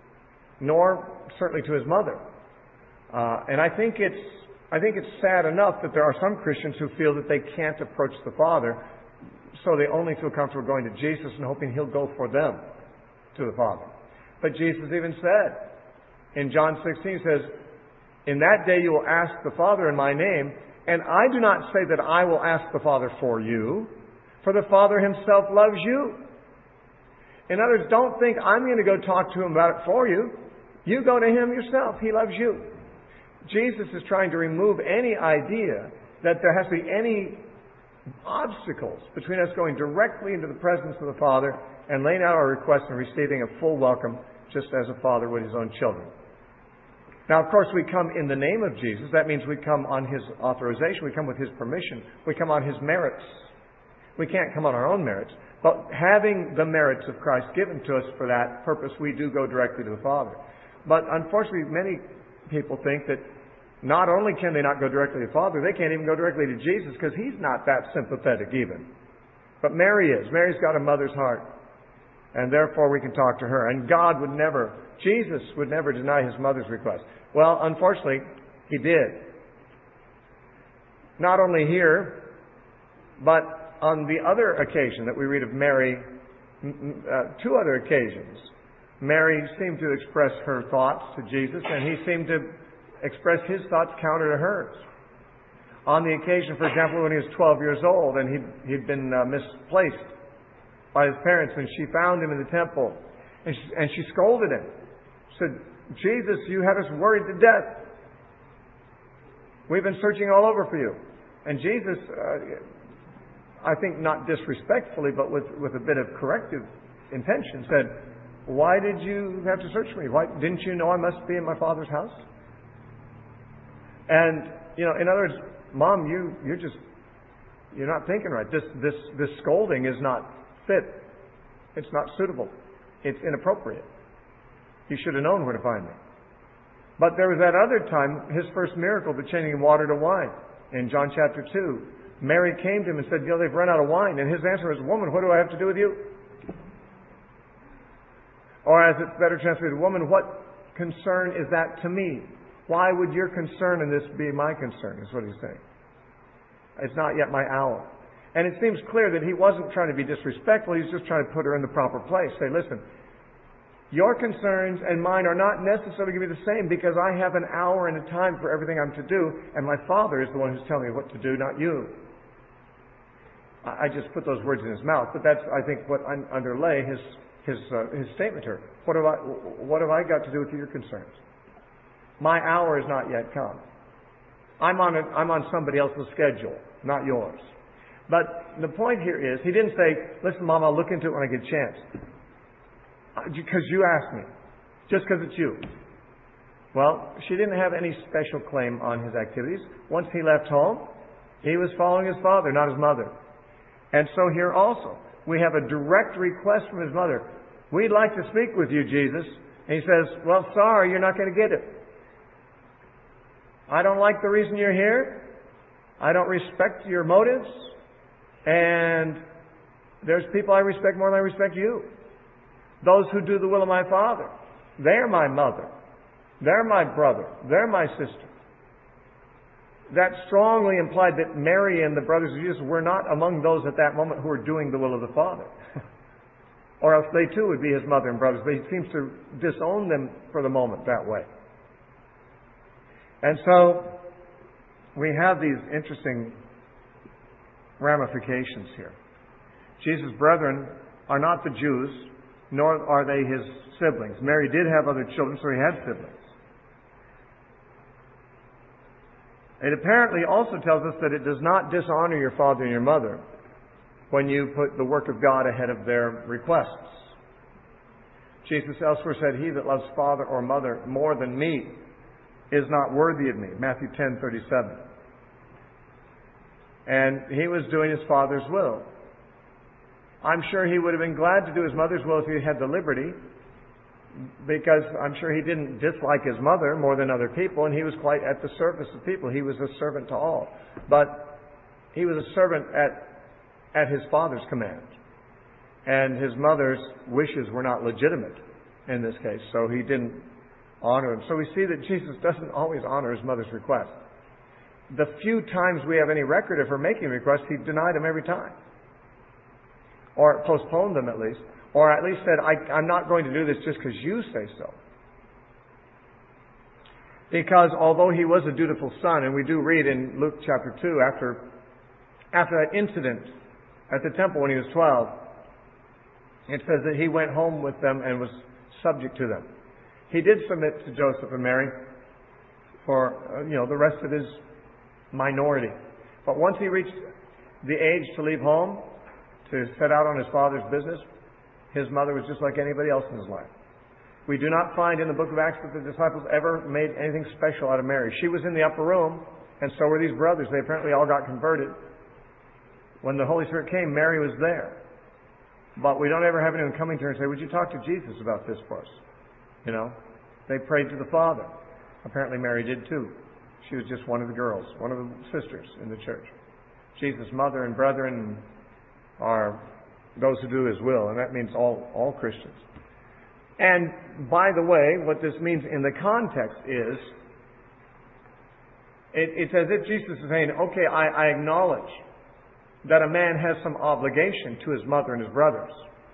nor certainly to his mother. And I think it's sad enough that there are some Christians who feel that they can't approach the Father, so they only feel comfortable going to Jesus and hoping he'll go for them to the Father. But Jesus even said, in John 16, he says, in that day you will ask the Father in my name, and I do not say that I will ask the Father for you, for the Father himself loves you. In other words, don't think I'm going to go talk to him about it for you. You go to him yourself. He loves you. Jesus is trying to remove any idea that there has to be any obstacles between us going directly into the presence of the Father and laying out our requests and receiving a full welcome, just as a father would his own children. Now, of course, we come in the name of Jesus. That means we come on his authorization. We come with his permission. We come on his merits. We can't come on our own merits. But having the merits of Christ given to us for that purpose, we do go directly to the Father. But unfortunately, many people think that not only can they not go directly to the Father, they can't even go directly to Jesus, because he's not that sympathetic even. But Mary is. Mary's got a mother's heart. And therefore we can talk to her. And Jesus would never deny his mother's request. Well, unfortunately, he did. Not only here, but on the other occasion that we read of Mary, two other occasions, Mary seemed to express her thoughts to Jesus, and he seemed to express his thoughts counter to hers. On the occasion, for example, when he was 12 years old and he'd been misplaced by his parents, and she found him in the temple, and she scolded him. She said, Jesus, you had us worried to death. We've been searching all over for you. And Jesus, I think not disrespectfully, but with a bit of corrective intention, said, why did you have to search for me? Why didn't you know I must be in my Father's house? And, in other words, Mom, you're not thinking right. This scolding is not fit. It's not suitable. It's inappropriate. You should have known where to find me. But there was that other time, his first miracle, the changing water to wine. In John chapter 2, Mary came to him and said, they've run out of wine. And his answer was, woman, what do I have to do with you? Or as it's better translated, woman, what concern is that to me? Why would your concern in this be my concern, is what he's saying. It's not yet my hour. And it seems clear that he wasn't trying to be disrespectful. He's just trying to put her in the proper place. Say, listen, your concerns and mine are not necessarily going to be the same, because I have an hour and a time for everything I'm to do, and my Father is the one who's telling me what to do, not you. I just put those words in his mouth, but that's, I think, what underlay his statement here. What have I got to do with your concerns? My hour has not yet come. I'm on somebody else's schedule, not yours. But the point here is, he didn't say, listen, Mom, I'll look into it when I get a chance. Because you asked me. just because it's you. Well, she didn't have any special claim on his activities. Once he left home, he was following his father, not his mother. And so here also, we have a direct request from his mother. We'd like to speak with you, Jesus. And he says, well, sorry, you're not going to get it. I don't like the reason you're here. I don't respect your motives. And there's people I respect more than I respect you. Those who do the will of my Father. They're my mother. They're my brother. They're my sister. That strongly implied that Mary and the brothers of Jesus were not among those at that moment who were doing the will of the Father. Or else they too would be his mother and brothers. But he seems to disown them for the moment that way. And so we have these interesting ramifications here. Jesus' brethren are not the Jews, nor are they his siblings. Mary did have other children, so he had siblings. It apparently also tells us that it does not dishonor your father and your mother when you put the work of God ahead of their requests. Jesus elsewhere said, he that loves father or mother more than me is not worthy of me. Matthew 10:37. And he was doing his Father's will. I'm sure he would have been glad to do his mother's will if he had the liberty, because I'm sure he didn't dislike his mother more than other people, and he was quite at the service of people. He was a servant to all. But he was a servant at his Father's command. And his mother's wishes were not legitimate in this case, so he didn't honor him. So we see that Jesus doesn't always honor his mother's request. The few times we have any record of her making requests, he denied them every time. Or postponed them at least. Or at least said, I'm not going to do this just because you say so. Because although he was a dutiful son, and we do read in Luke chapter 2, after that incident at the temple when he was 12, it says that he went home with them and was subject to them. He did submit to Joseph and Mary for the rest of his minority. But once he reached the age to leave home, to set out on his father's business, his mother was just like anybody else in his life. We do not find in the book of Acts that the disciples ever made anything special out of Mary. She was in the upper room, and so were these brothers. They apparently all got converted. When the Holy Spirit came, Mary was there. But we don't ever have anyone coming to her and say, would you talk to Jesus about this for us? They prayed to the Father. Apparently Mary did too. She was just one of the girls, one of the sisters in the church. Jesus' mother and brethren are those who do his will, and that means all Christians. And by the way, what this means in the context is, it's as if Jesus is saying, okay, I acknowledge that a man has some obligation to his mother and his brothers,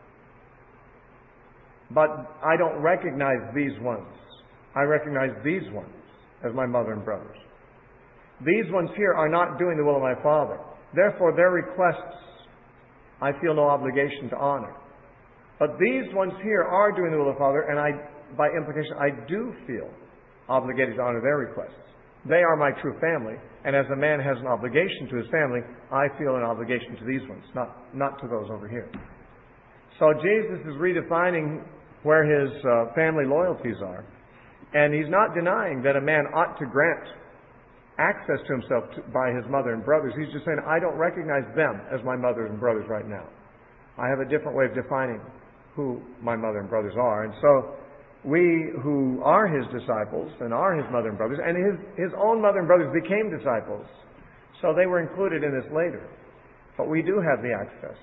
but I don't recognize these ones. I recognize these ones as my mother and brothers. These ones here are not doing the will of my Father. Therefore, their requests I feel no obligation to honor. But these ones here are doing the will of the Father, and by implication, I do feel obligated to honor their requests. They are my true family, and as a man has an obligation to his family, I feel an obligation to these ones, not to those over here. So Jesus is redefining where his family loyalties are, and he's not denying that a man ought to grant access to himself by his mother and brothers. He's just saying, I don't recognize them as my mothers and brothers right now. I have a different way of defining who my mother and brothers are. And so we who are his disciples and are his mother and brothers, and his own mother and brothers became disciples, so they were included in this later. But we do have the access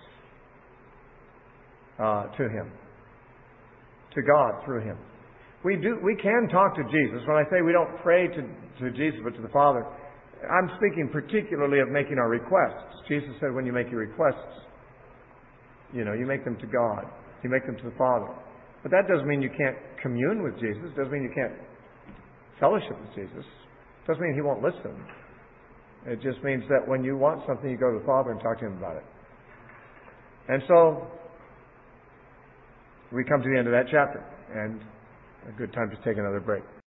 to him, to God through him. We can talk to Jesus. When I say we don't pray to Jesus but to the Father, I'm speaking particularly of making our requests. Jesus said when you make your requests, you make them to God. You make them to the Father. But that doesn't mean you can't commune with Jesus. It doesn't mean you can't fellowship with Jesus. It doesn't mean he won't listen. It just means that when you want something, you go to the Father and talk to him about it. And so we come to the end of that chapter, and a good time to take another break.